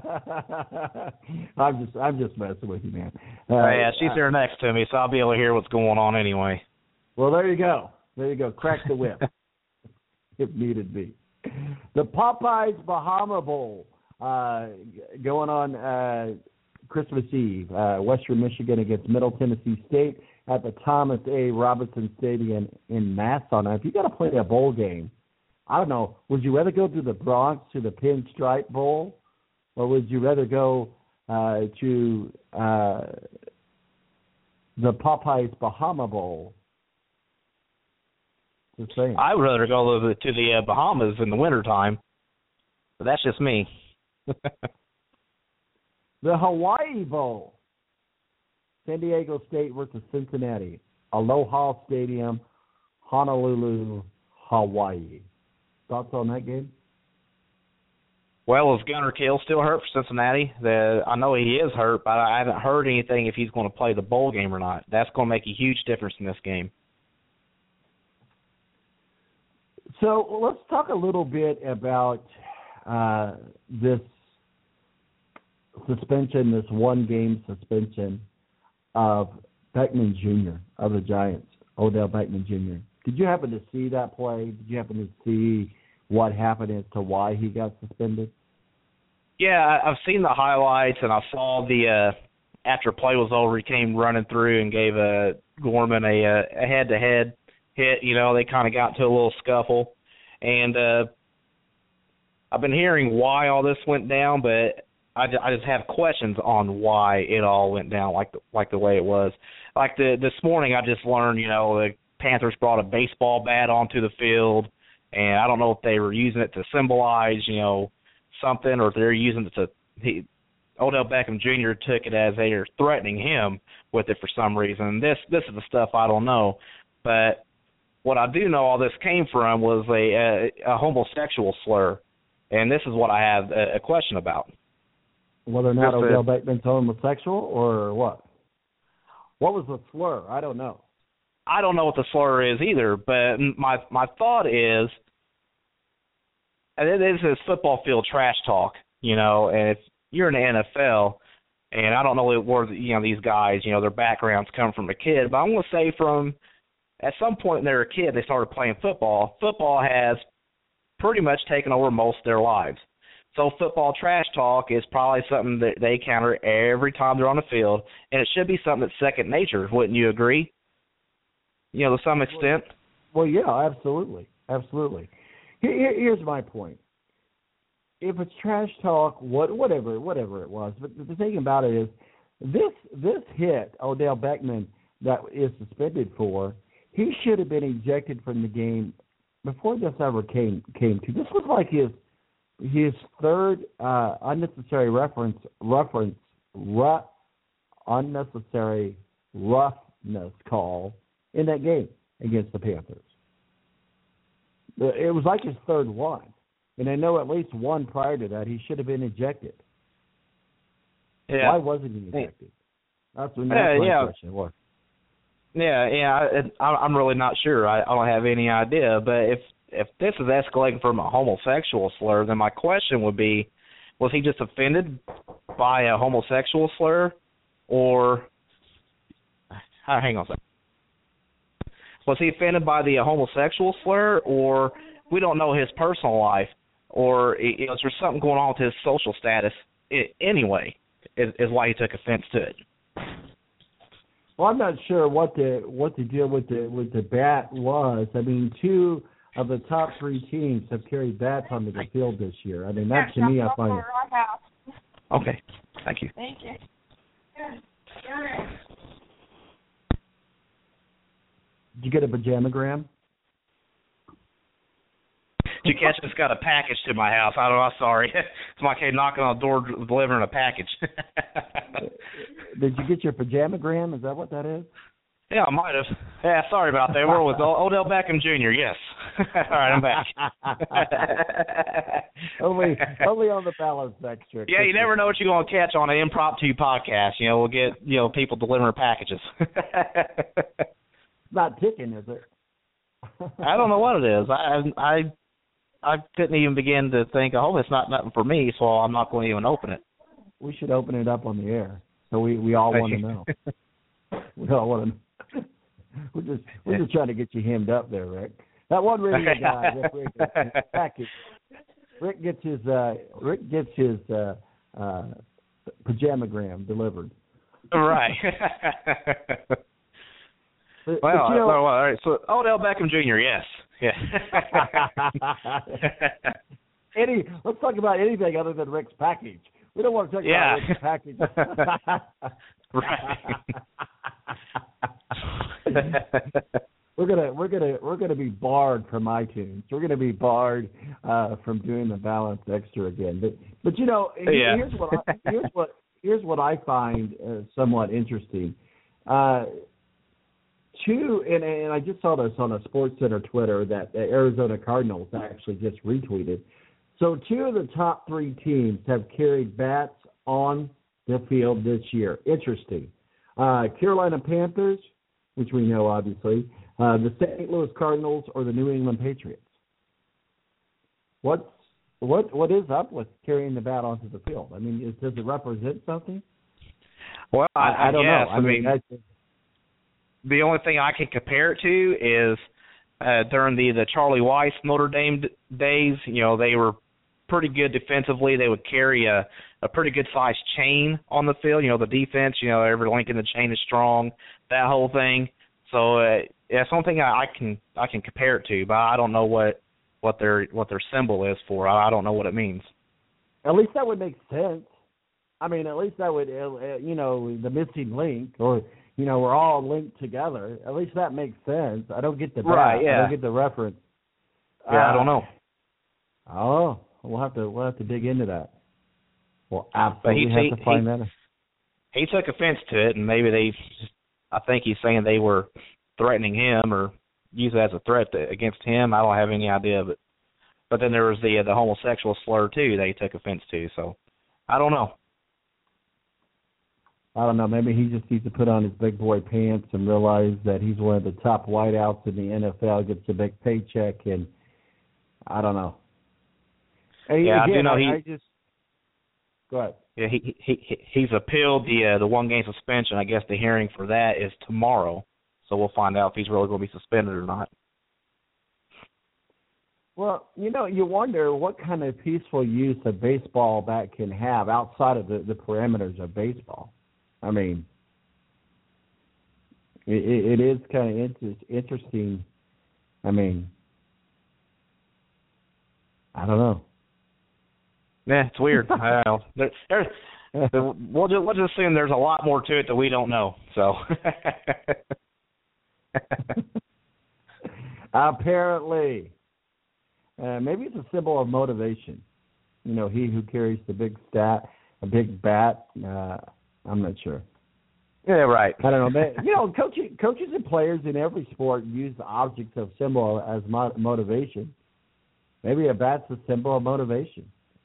I'm just I'm just messing with you, man. Uh,
Oh, yeah, she's here next to me, so I'll be able to hear what's going on anyway.
Well, there you go. There you go. Crack the whip if needed be. The Popeyes Bahama Bowl uh, going on uh, Christmas Eve. Uh, Western Michigan against Middle Tennessee State at the Thomas A. Robinson Stadium in Nassau. Now, if you got to play a bowl game, I don't know, would you rather go to the Bronx to the Pinstripe Bowl, or would you rather go uh, to uh, the Popeyes Bahama Bowl? Just saying.
I would rather go to the, to the uh, Bahamas in the wintertime, but that's just me.
The Hawaii Bowl. San Diego State versus Cincinnati. Aloha Stadium, Honolulu, Hawaii. Thoughts on that game?
Well, is Gunnar Kill still hurt for Cincinnati? The, I know he is hurt, but I haven't heard anything if he's going to play the bowl game or not. That's going to make a huge difference in this game.
So let's talk a little bit about uh, this suspension, this one-game suspension of Beckman Junior of the Giants, Odell Beckman Junior Did you happen to see that play? Did you happen to see what happened as to why he got suspended?
Yeah, I- I've seen the highlights, and I saw the uh, after play was over, he came running through and gave uh, Gorman a, a head-to-head hit. You know, they kind of got into a little scuffle, and uh, I've been hearing why all this went down, but I, I just have questions on why it all went down like the, like the way it was. Like the this morning, I just learned, you know, the Panthers brought a baseball bat onto the field, and I don't know if they were using it to symbolize, you know, something, or if they're using it to. He, Odell Beckham Junior took it as they are threatening him with it for some reason. This this is the stuff I don't know, but what I do know all this came from was a a, a homosexual slur, and this is what I have a, a question about.
Whether or not
Just
Odell
a,
Beckman's homosexual or what? What was the slur? I don't know.
I don't know what the slur is either, but my my thought is, and this is football field trash talk, you know, and if you're in the N F L, and I don't know where, you know, these guys, you know, their backgrounds come from a kid, but I'm going to say from, at some point when they were a kid, they started playing football. Football has pretty much taken over most of their lives. So football trash talk is probably something that they encounter every time they're on the field, and it should be something that's second nature. Wouldn't you agree? You know, to some extent.
Well, yeah, absolutely, absolutely. Here, here's my point. If it's trash talk, what, whatever, whatever it was, but the thing about it is, this this hit Odell Beckman that is suspended for, he should have been ejected from the game before this ever came came to. This was like his his third uh, unnecessary reference reference rough, unnecessary roughness call in that game against the Panthers. It was like his third one, and I know at least one prior to that he should have been ejected.
Yeah.
Why wasn't he ejected? That's, that's
uh,
my
yeah.
question. What?
Yeah, yeah, I, I'm really not sure. I, I don't have any idea. But if if this is escalating from a homosexual slur, then my question would be, was he just offended by a homosexual slur, or hang on a second. Was he offended by the homosexual slur, or we don't know his personal life, or you know, is there something going on with his social status anyway, is, is why he took offense to it?
Well, I'm not sure what the what the deal with the with the bat was. I mean, two of the top three teams have carried bats onto the field this year. I mean, that to me, I find.
Okay, thank you.
Thank you.
Did you get a pajamagram?
Did you catch this? Got a package to my house. I don't know. I'm sorry. Somebody came knocking on the door delivering a package.
Did you get your pajamagram? Is that what that is?
Yeah, I might have. Yeah, sorry about that. We're with Odell Beckham Junior Yes. All right, I'm back.
only, only on the balance extra.
Yeah, you never know what you're going to catch on an impromptu podcast. You know, we'll get you know people delivering packages.
It's not ticking, is it?
I don't know what it is. I I I couldn't even begin to think, oh, it's not nothing for me, so I'm not going to even open it.
We should open it up on the air, so we, we all want to know. We all want to know. We're just we're just trying to get you hemmed up there, Rick. That one radio guy, Rick, Rick, Rick, package. Rick gets his uh, Rick gets his uh, uh, pajamagram delivered.
Right.
But,
well,
but, you know,
well, all right. So Odell Beckham Junior Yes. Yeah.
Any, let's talk about anything other than Rick's package. We don't want to talk
yeah.
about Rick's package.
Right.
we're gonna we're gonna we're gonna be barred from iTunes. We're gonna be barred uh, from doing the Balance Extra again. But but you know
yeah.
here's what I, here's what here's what I find uh, somewhat interesting. Uh, Two, and, and I just saw this on a SportsCenter Twitter that the Arizona Cardinals actually just retweeted. So two of the top three teams have carried bats on the field this year. Interesting. Uh, Carolina Panthers, which we know obviously, uh, the Saint Louis Cardinals, or the New England Patriots. What's what what is up with carrying the bat onto the field? I mean, is, does it represent something?
Well, I,
I, I don't
guess.
know. I,
I
mean,
mean,
I,
the only thing I can compare it to is uh, during the, the Charlie Weiss Notre Dame d- days, you know, they were pretty good defensively. They would carry a, a pretty good-sized chain on the field. You know, the defense, you know, every link in the chain is strong, that whole thing. So uh, it's something I, I can I can compare it to, but I don't know what, what their what their symbol is for. I, I don't know what it means.
At least that would make sense. I mean, at least that would, uh, you know, the missing link, or, you know, we're all linked together. At least that makes sense. I don't get the bat.
Right, yeah.
I don't get the reference.
Yeah,
uh,
I don't know.
Oh, we'll have to we'll have to dig into that. We'll
But
absolutely
he,
have
he,
to find
he,
that.
he took offense to it, and maybe they, I think he's saying they were threatening him or use it as a threat to, against him. I don't have any idea, but but then there was the the homosexual slur too that he took offense to. So I don't know.
I don't know. Maybe he just needs to put on his big boy pants and realize that he's one of the top wideouts in the N F L, gets a big paycheck, and I don't know. And
Yeah,
again,
I do know
I,
he.
I just go ahead.
Yeah, he he he he's appealed the uh, the one game suspension. I guess the hearing for that is tomorrow, so we'll find out if he's really going to be suspended or not.
Well, you know, you wonder what kind of peaceful use a baseball bat can have outside of the, the parameters of baseball. I mean, it, it is kind of inter- interesting. I mean, I don't know.
Yeah, it's weird. I don't know. There, there, we'll just we'll just assume there's a lot more to it that we don't know. So.
Apparently. Uh, maybe it's a symbol of motivation. You know, he who carries the big stat, a big bat. Uh, I'm not sure.
Yeah, right.
I don't know. They, you know, coaches, coaches and players in every sport use the objects of symbol as mo- motivation. Maybe a bat's a symbol of motivation.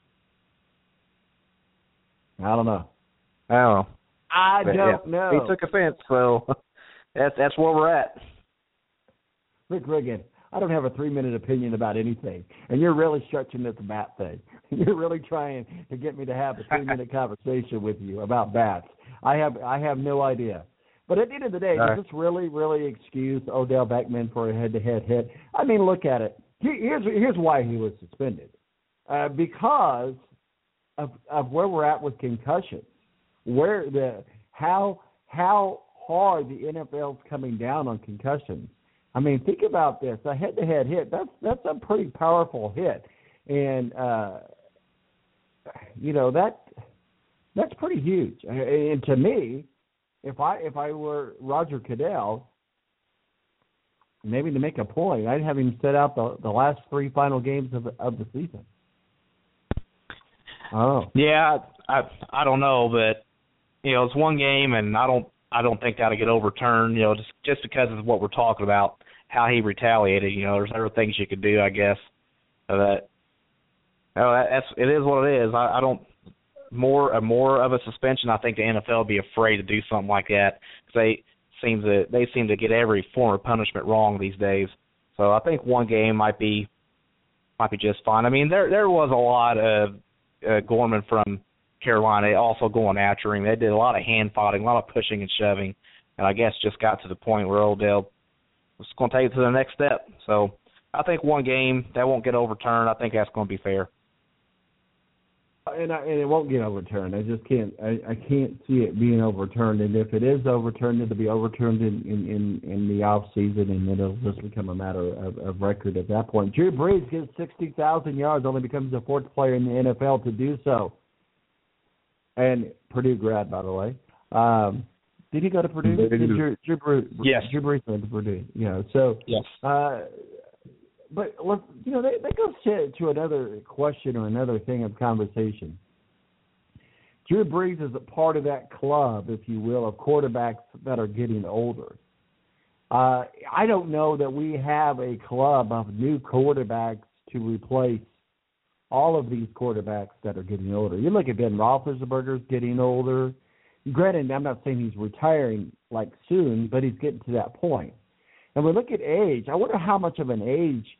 I don't know.
I don't know.
I
But,
don't
yeah,
know.
He took offense, so that's that's where we're at.
Rick Riggin, I don't have a three-minute opinion about anything, and you're really stretching this bat thing. You're really trying to get me to have a three-minute conversation with you about bats. I have I have no idea. But at the end of the day,
All
does
right.
this really, really excuse Odell Beckham for a head-to-head hit? I mean, look at it. Here- Here's here's why he was suspended. Uh, because of of where we're at with concussions, where the how how hard the N F L's coming down on concussions. I mean, think about this: a head-to-head hit. That's that's a pretty powerful hit, and uh, you know that that's pretty huge. And to me, if I if I were Roger Goodell, maybe to make a point, I'd have him set out the the last three final games of of the season. Oh,
Yeah, I I don't know, but you know, it's one game, and I don't I don't think that'll get overturned. You know, just just because of what we're talking about, how he retaliated. You know, there's other things you could do, I guess. Uh, that, oh, that that's it is what it is. I, I don't more uh, more of a suspension. I think the N F L would be afraid to do something like that because they seem to they seem to get every form of punishment wrong these days. So I think one game might be might be just fine. I mean, there there was a lot of uh, Gorman from Carolina also going after him. They did a lot of hand fighting, a lot of pushing and shoving, and I guess just got to the point where Odell was going to take it to the next step. So I think one game, that won't get overturned. I think that's going to be fair.
and I, and it won't get overturned. I just can't. I, I can't see it being overturned. And if it is overturned, it'll be overturned in in, in, in the off season, and it'll just become a matter of, of record at that point. Drew Brees gets sixty thousand yards, only becomes the fourth player in the N F L to do so. And Purdue grad, by the way. Um, did he go to Purdue? Did Drew, Drew, Brees,
Yes.
Drew Brees went to Purdue. You know, so
Yes.
uh, but let's, you know, that, that goes to, to another question or another thing of conversation. Drew Brees is a part of that club, if you will, of quarterbacks that are getting older. Uh, I don't know that we have a club of new quarterbacks to replace all of these quarterbacks that are getting older. You look at Ben Roethlisberger's getting older. Granted, I'm not saying he's retiring like soon, but he's getting to that point. And we look at age. I wonder how much of an age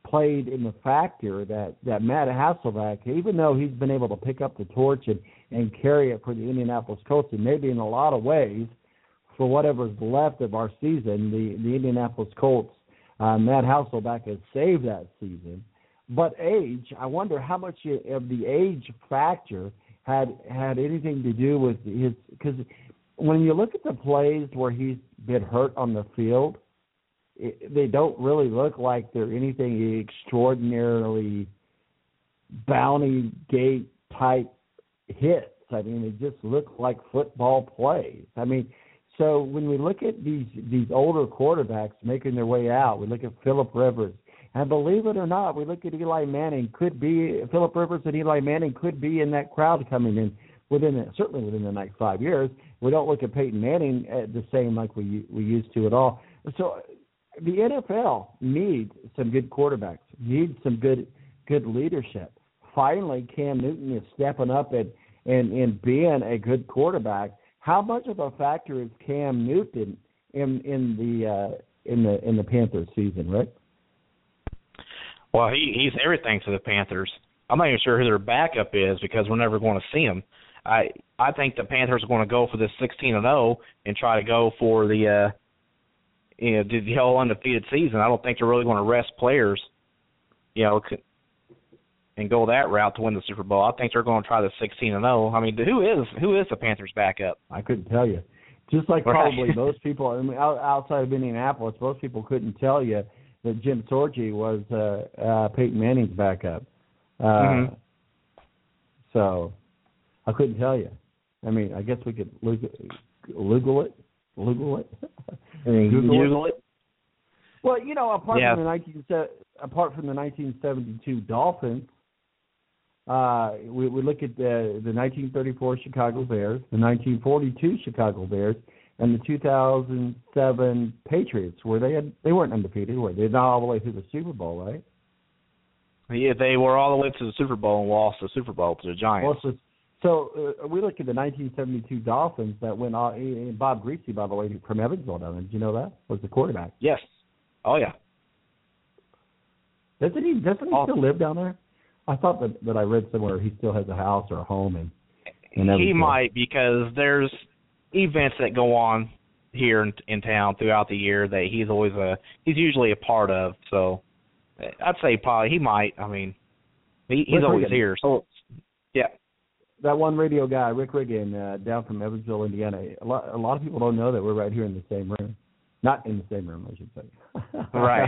played in the factor that, that Matt Hasselbeck, even though he's been able to pick up the torch and, and carry it for the Indianapolis Colts, and maybe in a lot of ways, for whatever's left of our season, the, the Indianapolis Colts, uh, Matt Hasselbeck has saved that season. But age, I wonder how much of the age factor had had anything to do with his, because when you look at the plays where he's been hurt on the field, it, they don't really look like they're anything extraordinarily bounty gate type hits. I mean, they just look like football plays. I mean, so when we look at these these older quarterbacks making their way out, we look at Philip Rivers, and believe it or not, we look at Eli Manning. Could be Philip Rivers and Eli Manning could be in that crowd coming in within the, certainly within the next five years. We don't look at Peyton Manning at the same like we we used to at all. So the N F L needs some good quarterbacks, needs some good good leadership. Finally, Cam Newton is stepping up and and, and being a good quarterback. How much of a factor is Cam Newton in in the uh, in the in the Panthers season, Rick?
Well, he he's everything to the Panthers. I'm not even sure who their backup is because we're never going to see him. I I think the Panthers are going to go for this sixteen and oh and try to go for the uh, you know the whole undefeated season. I don't think they're really going to rest players, you know, and go that route to win the Super Bowl. I think they're going to try the sixteen and oh. I mean, who is who is the Panthers' backup?
I couldn't tell you. Just like probably right. most people, I mean, outside of Indianapolis, most people couldn't tell you that Jim Sorgi was uh, uh, Peyton Manning's backup. Uh,
mm-hmm.
So I couldn't tell you. I mean, I guess we could Google it, Google it,
I mean,
Google,
Google it.
it. Well, you know, apart
yeah.
from the nineteen apart from the nineteen seventy-two Dolphins, uh, we, we look at the the nineteen thirty-four Chicago Bears, the nineteen forty-two Chicago Bears, and the two thousand seven Patriots, where they had they weren't undefeated, were they? Not all the way through the Super Bowl, right?
Yeah, they were all the way to the Super Bowl and lost the Super Bowl to the Giants.
Well, so so uh, we look at the nineteen seventy-two Dolphins that went all, uh, Bob Greasy, by the way, from Evansville down there. Did you know that? Was the quarterback.
Yes. Oh, yeah.
Doesn't he, doesn't he
oh.
still live down there? I thought that, that I read somewhere he still has a house or a home in, in Evansville.
He might, because there's events that go on here in, in town throughout the year that he's always a he's usually a part of. So I'd say probably he might. I mean, he, he's
Rick
always
Riggin.
here. So yeah,
that one radio guy, Rick Riggin, uh, down from Evansville, Indiana. A lot, a lot of people don't know that we're right here in the same room. Not in the same room, I should say.
Right.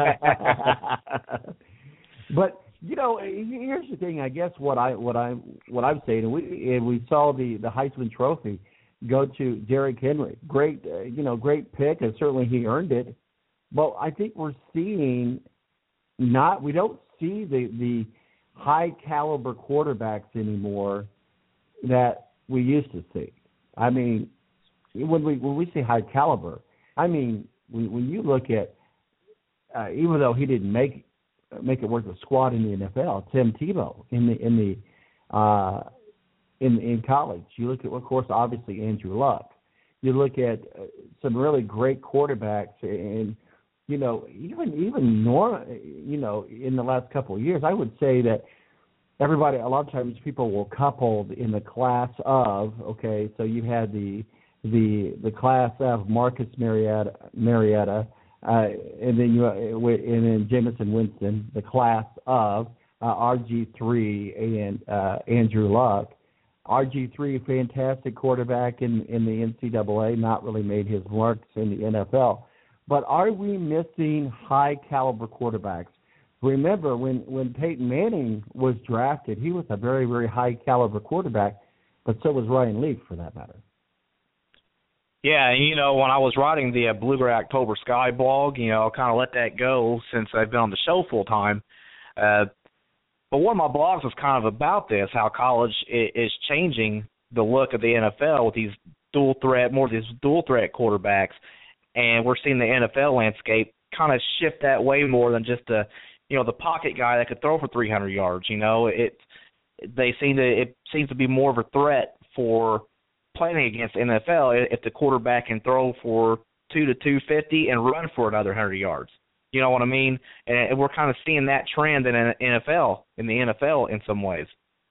But you know, here's the thing. I guess what I what I what I'm saying, and we and we saw the the Heisman Trophy go to Derrick Henry. Great, uh, you know, great pick, and certainly he earned it. But I think we're seeing not we don't see the the high caliber quarterbacks anymore that we used to see. I mean, when we when we say high caliber, I mean when, when you look at uh, even though he didn't make make it worth a squad in the N F L, Tim Tebow in the in the uh, in in college. You look at, of course, obviously Andrew Luck. You look at uh, some really great quarterbacks, and you know even even Nor, you know in the last couple of years, I would say that everybody a lot of times people will couple in the class of okay. So you had the the the class of Marcus Mariota, Mariota. Uh, and then you, uh, and then Jameson Winston, the class of uh, R G three and uh, Andrew Luck. R G three, fantastic quarterback in, in the N C double A, not really made his marks in the N F L. But are we missing high caliber quarterbacks? Remember, when, when Peyton Manning was drafted, he was a very, very high caliber quarterback, but so was Ryan Leaf, for that matter.
Yeah, and, you know, when I was writing the uh, Blue Gray October Sky blog, you know, I kind of let that go since I've been on the show full time. Uh, but one of my blogs was kind of about this, how college is changing the look of the N F L with these dual threat, more of these dual threat quarterbacks, and we're seeing the N F L landscape kind of shift that way more than just a, you know, the pocket guy that could throw for three hundred yards. You know, it they seem to it seems to be more of a threat for playing against the N F L if the quarterback can throw for two to two fifty and run for another hundred yards. You know what I mean? And we're kind of seeing that trend in the N F L, in the N F L in some ways.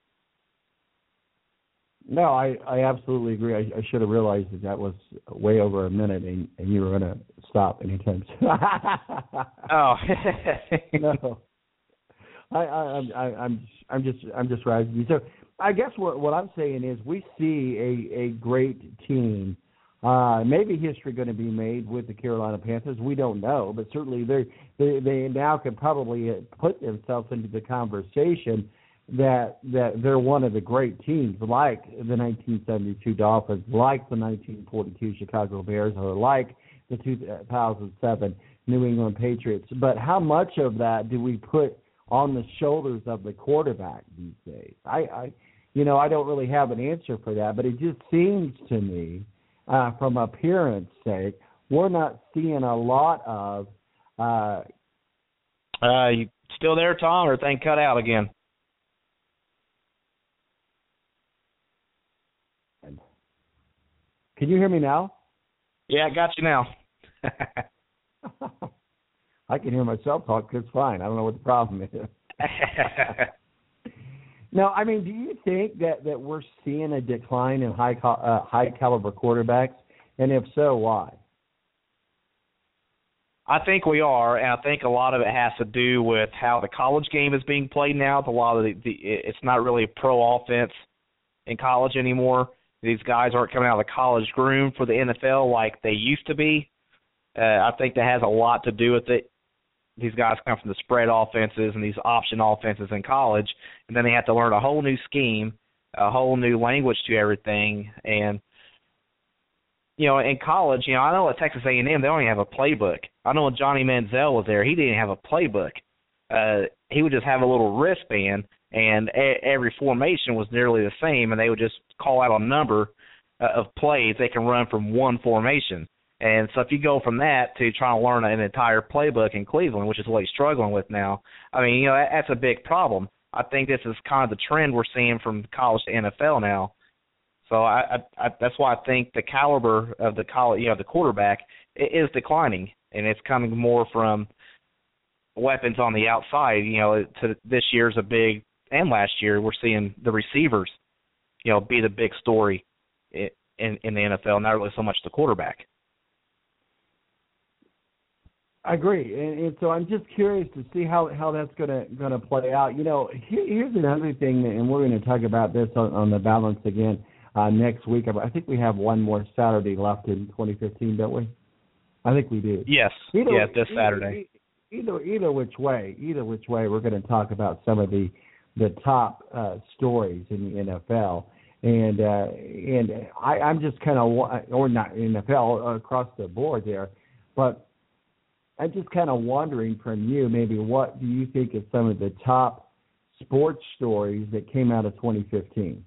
No, I, I absolutely agree. I, I should have realized that that was way over a minute, and, and you were going to stop anytime soon.
Oh,
no. I, I, I, I'm, I'm just, I'm just rising. So, I guess what, what I'm saying is, we see a, a great team. Uh, maybe history going to be made with the Carolina Panthers. We don't know, but certainly they, they, they now can probably put themselves into the conversation that that they're one of the great teams, like the nineteen seventy-two Dolphins, like the nineteen forty-two Chicago Bears, or like the two thousand seven New England Patriots. But how much of that do we put on the shoulders of the quarterback these days? I, I you know, I don't really have an answer for that, but it just seems to me, uh, from appearance sake, we're not seeing a lot of. Uh,
uh, you still there, Tom, or thing cut out again?
Can you hear me now?
Yeah, I got you now.
I can hear myself talk just fine. I don't know what the problem is. No, I mean, do you think that, that we're seeing a decline in high uh, high caliber quarterbacks, and if so, why?
I think we are, and I think a lot of it has to do with how the college game is being played now. A lot of the, the it's not really a pro offense in college anymore. These guys aren't coming out of the college groom for the N F L like they used to be. Uh, I think that has a lot to do with it. These guys come from the spread offenses and these option offenses in college, and then they have to learn a whole new scheme, a whole new language to everything. And, you know, in college, you know, I know at Texas A and M they only have a playbook. I know when Johnny Manziel was there, he didn't have a playbook. Uh, he would just have a little wristband, and a- every formation was nearly the same, and they would just call out a number uh, of plays they can run from one formation. And so if you go from that to trying to learn an entire playbook in Cleveland, which is what he's struggling with now, I mean, you know, that, that's a big problem. I think this is kind of the trend we're seeing from college to N F L now. So I, I, I that's why I think the caliber of the college, you know, the quarterback is declining, and it's coming more from weapons on the outside. You know, to this year's a big, and last year we're seeing the receivers, you know, be the big story in in the N F L, not really so much the quarterback.
I agree, and, and so I'm just curious to see how, how that's gonna gonna play out. You know, here, here's another thing, and we're going to talk about this on, on the balance again uh, next week. I think we have one more Saturday left in twenty fifteen, don't we? I think we do.
Yes.
Either,
yes, this Saturday.
Either either which way, either which way, we're going to talk about some of the the top uh, stories in the N F L, and uh, and I, I'm just kind of, or not N F L, across the board there, but I'm just kind of wondering from you, maybe what do you think is some of the top sports stories that came out of twenty fifteen?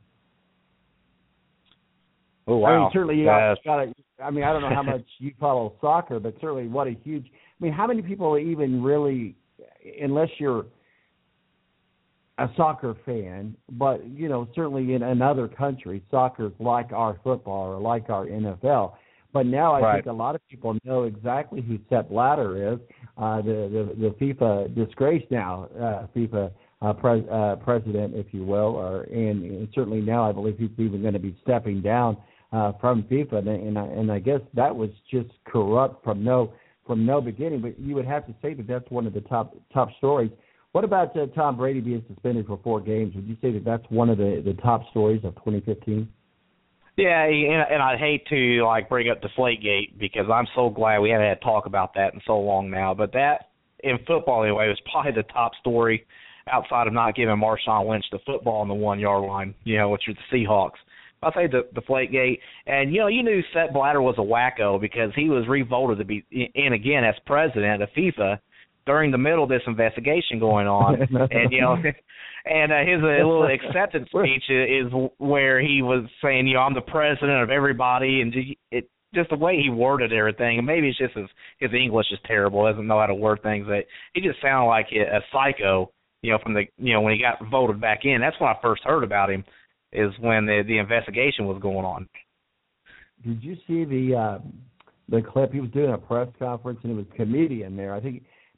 Oh, wow.
I mean, certainly you got,
uh,
got a, I mean, I don't know how much you follow soccer, but certainly what a huge, I mean, how many people even really, unless you're a soccer fan, but, you know, certainly in another country, soccer is like our football or like our N F L. But now I
right.
think a lot of people know exactly who Sepp Blatter is, uh, the, the the FIFA disgrace now, uh, FIFA uh, pres, uh, president, if you will, or and, and certainly now I believe he's even going to be stepping down uh, from FIFA, and, and I, and I guess that was just corrupt from no from no beginning. But you would have to say that that's one of the top top stories. What about uh, Tom Brady being suspended for four games? Would you say that that's one of the, the top stories of twenty fifteen?
Yeah, and, and I'd hate to like bring up Deflategate because I'm so glad we haven't had to talk about that in so long now. But that, in football anyway, was probably the top story outside of not giving Marshawn Lynch the football on the one-yard line, you know, which are the Seahawks. I'll say the Deflategate. And, you know, you knew Sepp Blatter was a wacko because he was revoted to be in again as president of FIFA during the middle of this investigation going on. and, you know, and uh, his uh, little acceptance speech is where he was saying, you know, I'm the president of everybody, and it just the way he worded everything. And maybe it's just his, his English is terrible, doesn't know how to word things. That he just sounded like a, a psycho, you know, from the, you know, when he got voted back in. That's when I first heard about him, is when the, the investigation was going on.
Did you see the uh, the clip? He was doing a press conference, and it was a comedian there. I think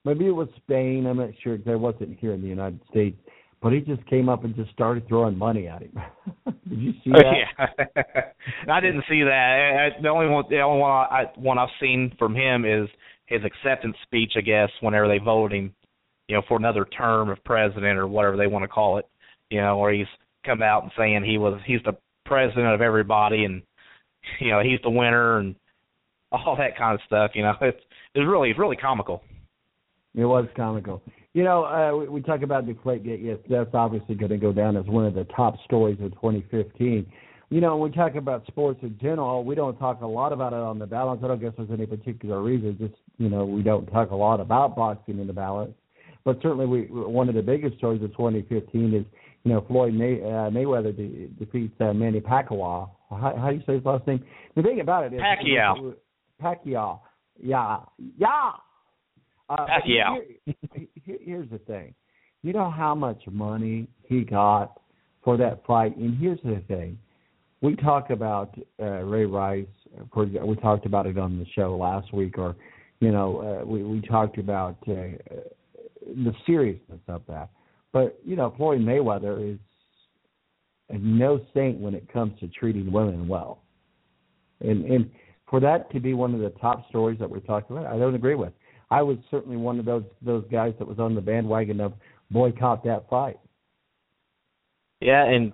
maybe it was Spain. I'm not sure. There wasn't here in the United States. But he just came up and just started throwing money at him. Did you see that?
Yeah, I didn't see that. The only one, the only one, I, one I've seen from him is his acceptance speech, I guess, whenever they voted him, you know, for another term of president or whatever they want to call it. You know, where he's come out and saying he was he's the president of everybody, and you know he's the winner and all that kind of stuff. You know, it's it's really it's really comical.
It was comical. You know, uh, we, we talk about Deflategate. Yes, that's obviously going to go down as one of the top stories of twenty fifteen. You know, when we talk about sports in general, we don't talk a lot about it on the balance. I don't guess there's any particular reason. Just, you know, we don't talk a lot about boxing in the balance. But certainly we, one of the biggest stories of twenty fifteen is, you know, Floyd May, uh, Mayweather de- defeats uh, Manny Pacquiao. How, how do you say his last name? The thing about it is...
Pacquiao.
Pacquiao. Yeah. Yeah. Uh,
Pacquiao.
Here, here, here's the thing. You know how much money he got for that fight? And here's the thing. We talk about uh, Ray Rice. Of course, we talked about it on the show last week, or, you know, uh, we, we talked about uh, the seriousness of that. But, you know, Floyd Mayweather is no saint when it comes to treating women well. And, and for that to be one of the top stories that we're talking about, I don't agree with. I was certainly one of those those guys that was on the bandwagon of boycott that fight.
Yeah, and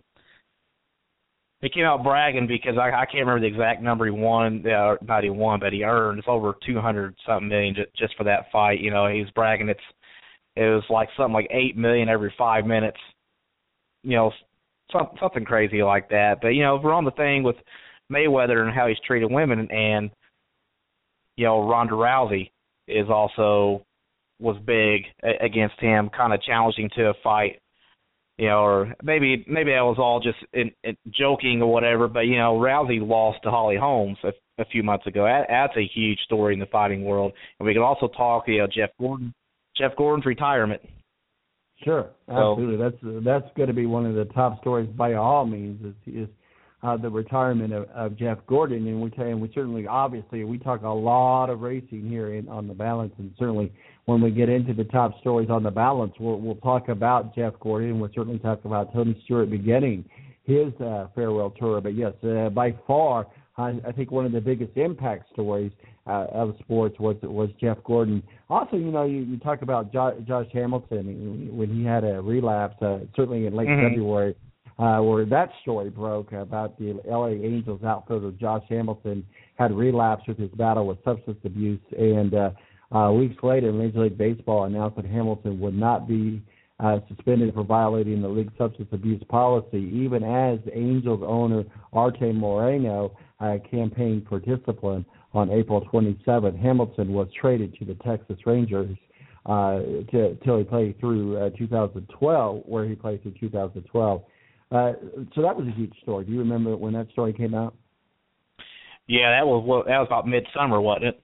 he came out bragging because I, I can't remember the exact number he won, uh, not he won, but he earned. It's over two hundred something million just, just for that fight. You know, he's bragging. It's it was like something like eight million every five minutes. You know, some, something crazy like that. But you know, we're on the thing with Mayweather and how he's treated women, and you know, Ronda Rousey is also was big against him, kind of challenging to a fight, you know, or maybe maybe that was all just in, in joking or whatever. But you know, Rousey lost to Holly Holmes a, a few months ago. That, that's a huge story in the fighting world. And we can also talk, you know, Jeff Gordon, Jeff Gordon's retirement.
Sure, absolutely. So, that's that's going to be one of the top stories by all means. Is, is Uh, the retirement of, of Jeff Gordon, and we, and we certainly, obviously, we talk a lot of racing here in, on the balance, and certainly when we get into the top stories on the balance, we'll, we'll talk about Jeff Gordon, and we'll certainly talk about Tony Stewart beginning his uh, farewell tour. But yes, uh, by far, I, I think one of the biggest impact stories uh, of sports was was Jeff Gordon. Also, you know, you, you talk about jo- Josh Hamilton when he had a relapse, uh, certainly in late mm-hmm. February. Uh, where that story broke about the L A Angels outfielder Josh Hamilton had relapsed with his battle with substance abuse, and uh, uh, weeks later, Major League Baseball announced that Hamilton would not be uh, suspended for violating the league substance abuse policy, even as Angels owner Arte Moreno uh, campaigned for discipline on April twenty-seventh. Hamilton was traded to the Texas Rangers uh, to, till he played through uh, two thousand twelve, where he played through two thousand twelve. Uh, so that was a huge story. Do you remember when that story came out?
Yeah, that was that was about midsummer, wasn't it?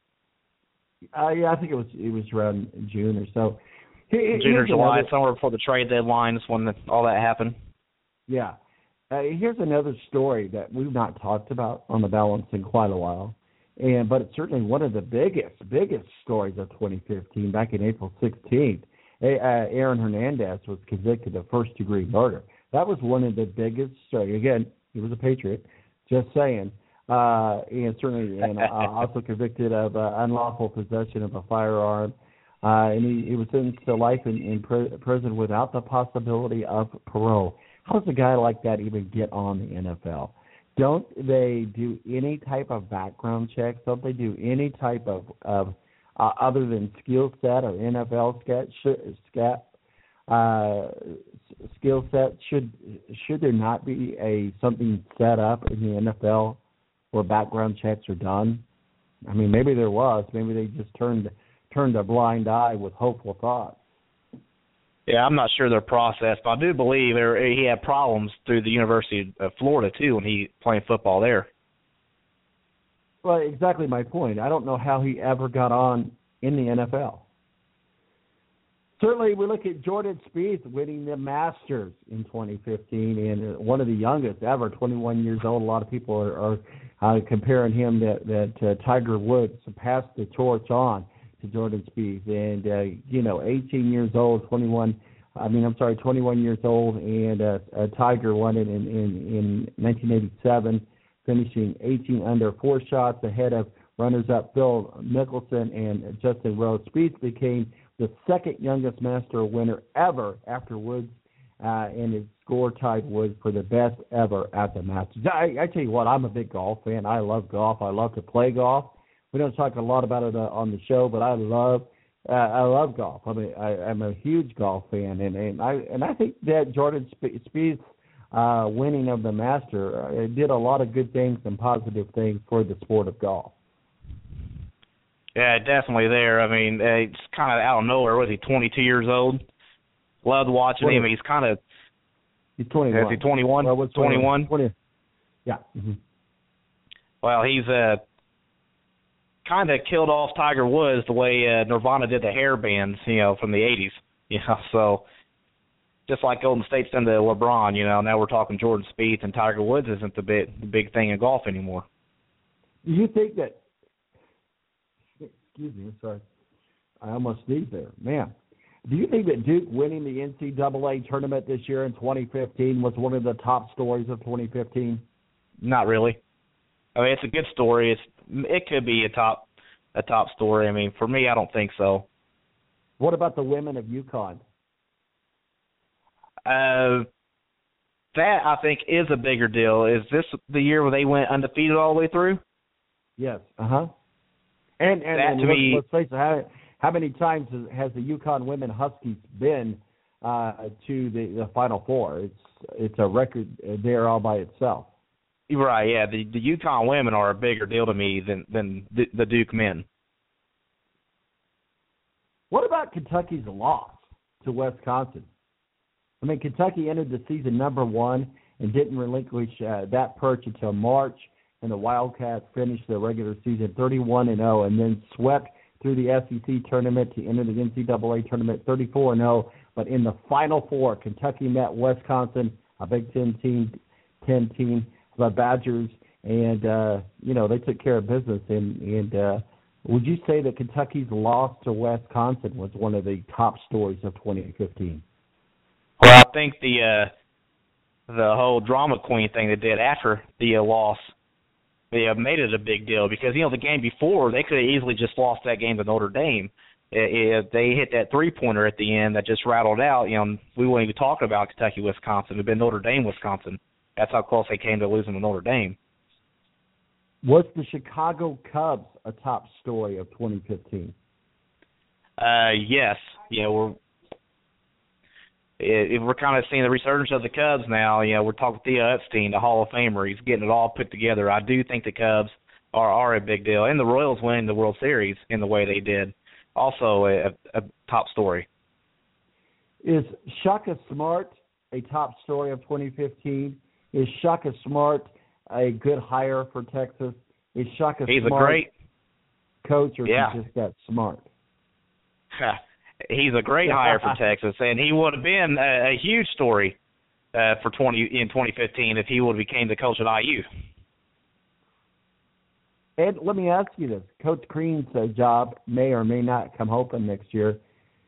Uh, yeah, I think it was it was around June or so. Here,
June or July, another, somewhere before the trade deadline is when the, all that happened.
Yeah. Uh, here's another story that we've not talked about on the balance in quite a while, and but it's certainly one of the biggest biggest stories of twenty fifteen. Back in April sixteenth, uh, Aaron Hernandez was convicted of first degree murder. That was one of the biggest stories. Again, he was a patriot, just saying. Uh, and certainly and uh, also convicted of uh, unlawful possession of a firearm. Uh, and he, he was sentenced to life in, in pr- prison without the possibility of parole. How does a guy like that even get on the N F L? Don't they do any type of background checks? Don't they do any type of, of uh, other than skill set or N F L sketch, scat, uh, skill set? Should should there not be a something set up in the N F L where background checks are done? I mean, maybe there was. Maybe they just turned turned a blind eye with hopeful thoughts.
Yeah, I'm not sure their process, but I do believe there, he had problems through the University of Florida too when he playing football there.
Well, exactly my point. I don't know how he ever got on in the N F L. Certainly, we look at Jordan Spieth winning the Masters in twenty fifteen, and one of the youngest ever, twenty-one years old. A lot of people are, are uh, comparing him that, that uh, Tiger Woods passed the torch on. to Jordan Spieth. And, uh, you know, eighteen years old, twenty-one, I mean, I'm sorry, twenty-one years old, and uh, uh, Tiger won it in, in, in nineteen eighty-seven, finishing eighteen under, four shots ahead of runners-up Phil Mickelson and Justin Rose. Spieth became the second youngest Master winner ever after Woods, uh, and his score tied Woods for the best ever at the Masters. I, I tell you what, I'm a big golf fan. I love golf. I love to play golf. We don't talk a lot about it uh, on the show, but I love uh, I love golf. I mean, I, I'm a huge golf fan, and, and I and I think that Jordan Spieth's uh, winning of the Master uh, did a lot of good things and positive things for the sport of golf.
Yeah, definitely there. I mean, uh, it's kind of out of nowhere. Was he twenty-two years old? Loved watching him. He's kind of
he's twenty-one.
Is he twenty-one?
Well, what's
twenty-one.
twenty. Yeah. Mm-hmm.
Well, he's uh, kind of killed off Tiger Woods the way uh, Nirvana did the hair bands, you know, from the eighties. You know, so just like Golden State's done to LeBron, you know, now we're talking Jordan Spieth, and Tiger Woods isn't the big, the big thing in golf anymore.
Do you think that? Excuse me, I'm sorry. I almost sneezed there. Man, do you think that Duke winning the N C double A tournament this year in twenty fifteen was one of the top stories of twenty fifteen?
Not really. I mean, it's a good story. It's it could be a top a top story. I mean, for me, I don't think so.
What about the women of UConn?
Uh, that I think is a bigger deal. Is this the year where they went undefeated all the way through?
Yes. Uh huh. And and,
that
and
to
let's,
me,
let's face it, how, how many times has, has the UConn women Huskies been uh, to the, the Final Four? It's it's a record there all by itself.
Right, yeah. The the UConn women are a bigger deal to me than than the, the Duke men.
What about Kentucky's loss to Wisconsin? I mean, Kentucky entered the season number one and didn't relinquish uh, that perch until March. And the Wildcats finished their regular season thirty-one and oh, and then swept through the S E C tournament to enter the N C double A tournament thirty-four and oh. But in the Final Four, Kentucky met Wisconsin, a Big Ten team, ten team, the Badgers, and uh, you know they took care of business. And, and uh, would you say that Kentucky's loss to Wisconsin was one of the top stories of twenty fifteen?
Well, I think the uh, the whole drama queen thing they did after the uh, loss. They uh, made it a big deal because, you know, the game before, they could have easily just lost that game to Notre Dame. It, it, they hit that three-pointer at the end that just rattled out. You know, we weren't even talking about Kentucky, Wisconsin. It would have been Notre Dame, Wisconsin. That's how close they came to losing to Notre Dame.
Was the Chicago Cubs a top story of twenty fifteen?
Uh, yes. You know, we're If we're kind of seeing the resurgence of the Cubs now. You know, we're talking Theo Epstein, the Hall of Famer. He's getting it all put together. I do think the Cubs are, are a big deal. And the Royals winning the World Series in the way they did. Also a, a top story.
Is Shaka Smart a top story of twenty fifteen? Is Shaka Smart a good hire for Texas? Is Shaka
He's
Smart
a great
coach, or
yeah.
is he just that smart?
He's a great hire for Texas, and he would have been a, a huge story uh, for twenty in twenty fifteen if he would have became the coach at I U.
And let me ask you this: Coach Crean's uh, job may or may not come open next year.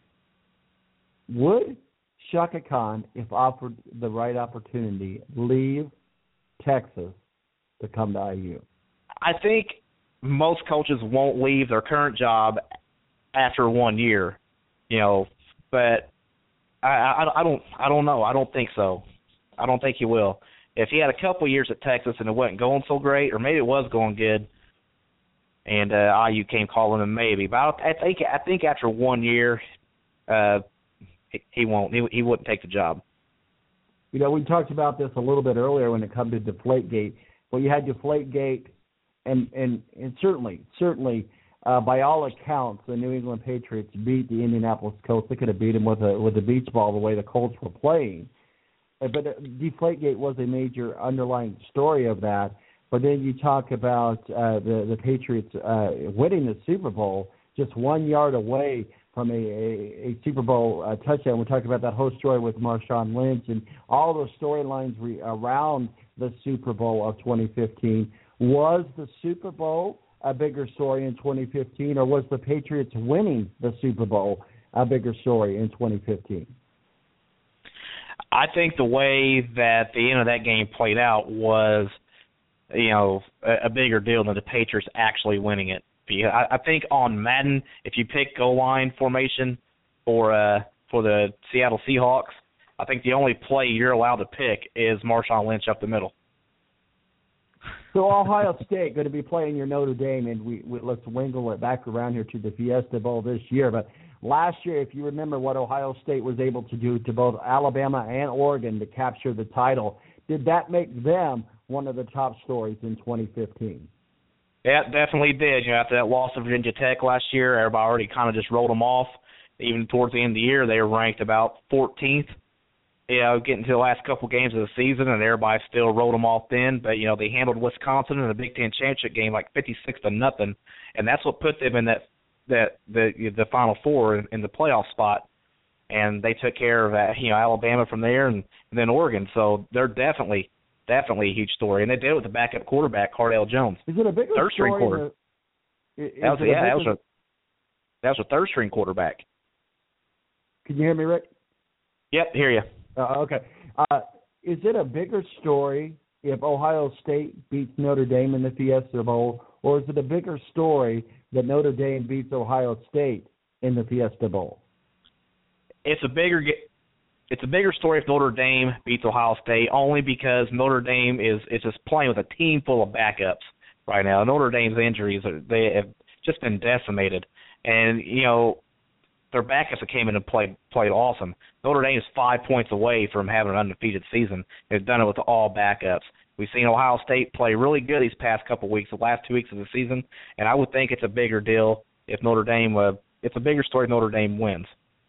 Would Shaka Khan, if offered the right opportunity, leave Texas to come to I U?
I think most coaches won't leave their current job after one year. You know, but I, I, I don't I don't know. I don't think so. I don't think he will. If he had a couple of years at Texas and it wasn't going so great, or maybe it was going good, and uh, I U came calling him, maybe. But I, I think I think after one year, uh, he, he won't. He, he wouldn't take the job.
You know, we talked about this a little bit earlier when it comes to Deflategate. Well, you had Deflategate, and and and certainly certainly. Uh, by all accounts, the New England Patriots beat the Indianapolis Colts. They could have beat them with a with a beach ball the way the Colts were playing. Uh, but uh, Deflategate was a major underlying story of that. But then you talk about uh, the the Patriots uh, winning the Super Bowl just one yard away from a, a, a Super Bowl uh, touchdown. We're talking about that whole story with Marshawn Lynch and all those storylines re- around the Super Bowl of twenty fifteen. Was the Super Bowl a bigger story in twenty fifteen, or was the Patriots winning the Super Bowl a bigger story in twenty fifteen?
I think the way that the end of that game played out was, you know, a, a bigger deal than the Patriots actually winning it. I, I think on Madden, if you pick goal line formation for uh, for the Seattle Seahawks, I think the only play you're allowed to pick is Marshawn Lynch up the middle.
So Ohio State going to be playing your Notre Dame, and we, we let's wingle it back around here to the Fiesta Bowl this year. But last year, if you remember what Ohio State was able to do to both Alabama and Oregon to capture the title, did that make them one of the top stories in twenty fifteen?
Yeah, it definitely did. You know, after that loss to Virginia Tech last year, everybody already kind of just rolled them off. Even towards the end of the year, they were ranked about fourteenth. You know, getting to the last couple games of the season, and everybody still rolled them off then. But, you know, they handled Wisconsin in the Big Ten championship game like fifty-six to nothing, and that's what put them in that that the the Final Four in, in the playoff spot. And they took care of uh, you know Alabama from there, and, and then Oregon. So they're definitely definitely a huge story, and they did it with the backup quarterback Cardale Jones.
Is it a bigger
third string
story?
quarter?
The, is
that was
it
yeah,
a
that was a that was a third string quarterback.
Can you hear me, Rick?
Yep, hear you.
Uh, okay. Uh, is it a bigger story if Ohio State beats Notre Dame in the Fiesta Bowl, or is it a bigger story that Notre Dame beats Ohio State in the Fiesta Bowl?
It's a bigger it's a bigger story if Notre Dame beats Ohio State, only because Notre Dame is is just playing with a team full of backups right now. Notre Dame's injuries are, they have just been decimated, and you know. Their backups that came in and played played awesome. Notre Dame is five points away from having an undefeated season. They've done it with all backups. We've seen Ohio State play really good these past couple of weeks, the last two weeks of the season, and I would think it's a bigger deal if Notre Dame. Uh, it's a bigger story if Notre Dame wins.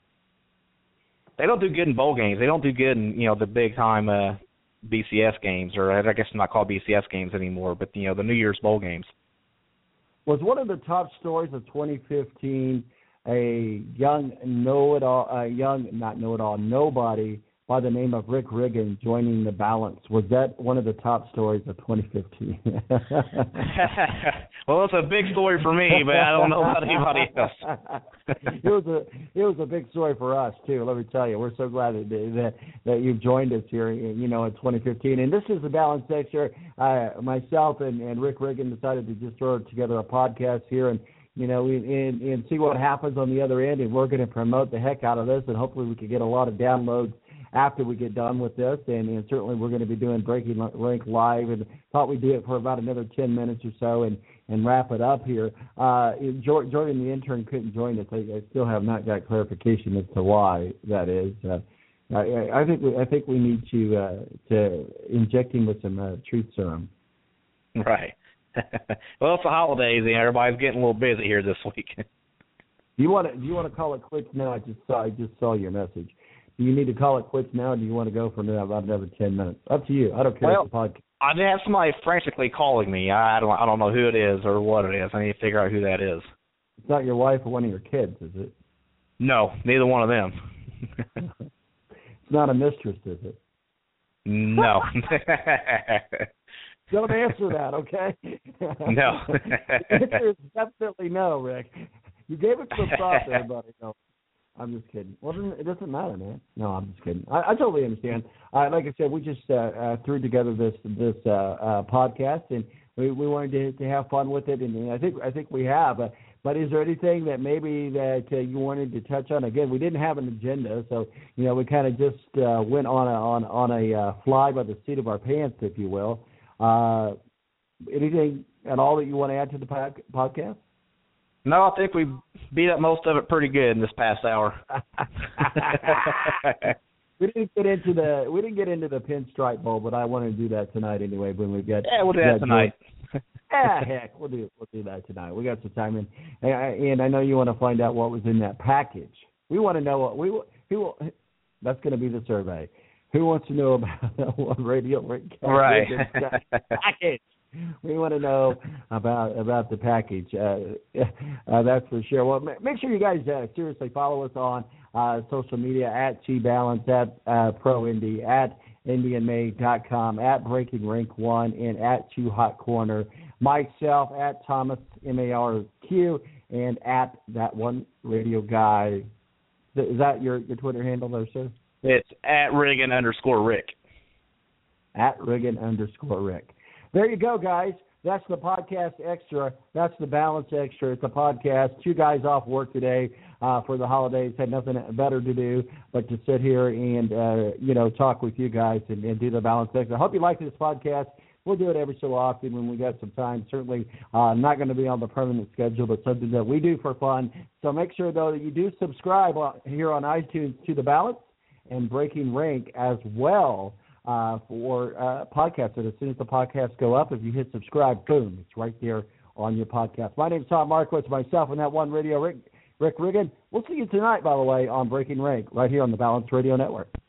They don't do good in bowl games. They don't do good in you know the big time uh, B C S games, or I guess not called B C S games anymore, but you know the New Year's bowl games.
Was one of the top stories of twenty fifteen. A young know-it-all, a young, not know-it-all, nobody by the name of Rick Riggin joining the Balance. Was that one of the top stories of twenty fifteen?
Well, it's a big story for me, but I don't know about anybody else.
it was a it was a big story for us too. Let me tell you, we're so glad that that, that you've joined us here, you know, in twenty fifteen. And this is the Balance Sector. Uh, myself and, and Rick Riggin decided to just throw together a podcast here and. You know, and, and see what happens on the other end, and we're going to promote the heck out of this, and hopefully we can get a lot of downloads after we get done with this, and, and certainly we're going to be doing Breaking Rank Live, and thought we'd do it for about another ten minutes or so and, and wrap it up here. Uh, Jordan, the intern, couldn't join us. I, I still have not got clarification as to why that is. Uh, I, I think we, I think we need to uh, to inject him with some uh, truth serum.
Right. Well, it's the holidays, and everybody's getting a little busy here this week.
Do you want to do you want to call it quits now? I just saw I just saw your message. Do you need to call it quits now, or do you want to go for about another ten minutes? Up to you. I don't care.
Well,
it's a podcast.
I have somebody frantically calling me. I don't I don't know who it is or what it is. I need to figure out who that is.
It's not your wife or one of your kids, is it?
No, neither one of them.
It's not a mistress, is it?
No.
Don't answer that, okay?
No.
The answer is definitely no, Rick. You gave it some thought there, buddy. No, I'm just kidding. Well, it doesn't matter, man. No, I'm just kidding. I, I totally understand. Uh, like I said, we just uh, uh, threw together this this uh, uh, podcast, and we, we wanted to, to have fun with it, and, and I think I think we have. Uh, but is there anything that maybe that uh, you wanted to touch on? Again, we didn't have an agenda, so you know we kind of just uh, went on a on on a uh, fly by the seat of our pants, if you will. Uh, anything at all that you want to add to the pod- podcast?
No, I think we beat up most of it pretty good in this past hour.
we didn't get into the we didn't get into the Pinstripe Bowl, but I want to do that tonight anyway. When we get
yeah, we'll do that tonight.
Yeah, heck, we'll do we'll do that tonight. We got some time in, and, and I know you want to find out what was in that package. We want to know what we who. That's going to be the survey. Who wants to know about what radio
right.
package? We want to know about about the package. Uh, uh, that's for sure. Well, make sure you guys uh, seriously follow us on uh, social media at T Balance, at uh, Pro Indy, at Indian Made dot com, at Breaking Rank One, and at Too Hot Corner. myself at Thomas, M A R Q, and at that one radio guy. Is that your, your Twitter handle there, sir?
It's at Riggin underscore Rick.
At Riggin underscore Rick. There you go, guys. That's the podcast extra. That's the balance extra. It's a podcast. Two guys off work today uh, for the holidays. Had nothing better to do but to sit here and, uh, you know, talk with you guys and, and do the balance extra. I hope you like this podcast. We'll do it every so often when we got some time. Certainly uh, not going to be on the permanent schedule, but something that we do for fun. So make sure, though, that you do subscribe here on iTunes to The Balance and Breaking Rank as well. Uh, for uh, podcasts. And as soon as the podcasts go up, if you hit subscribe, boom, it's right there on your podcast. My name's Tom Marquis, myself and that one radio, Rick, Rick Riggin. We'll see you tonight, by the way, on Breaking Rank, right here on the Balance Radio Network.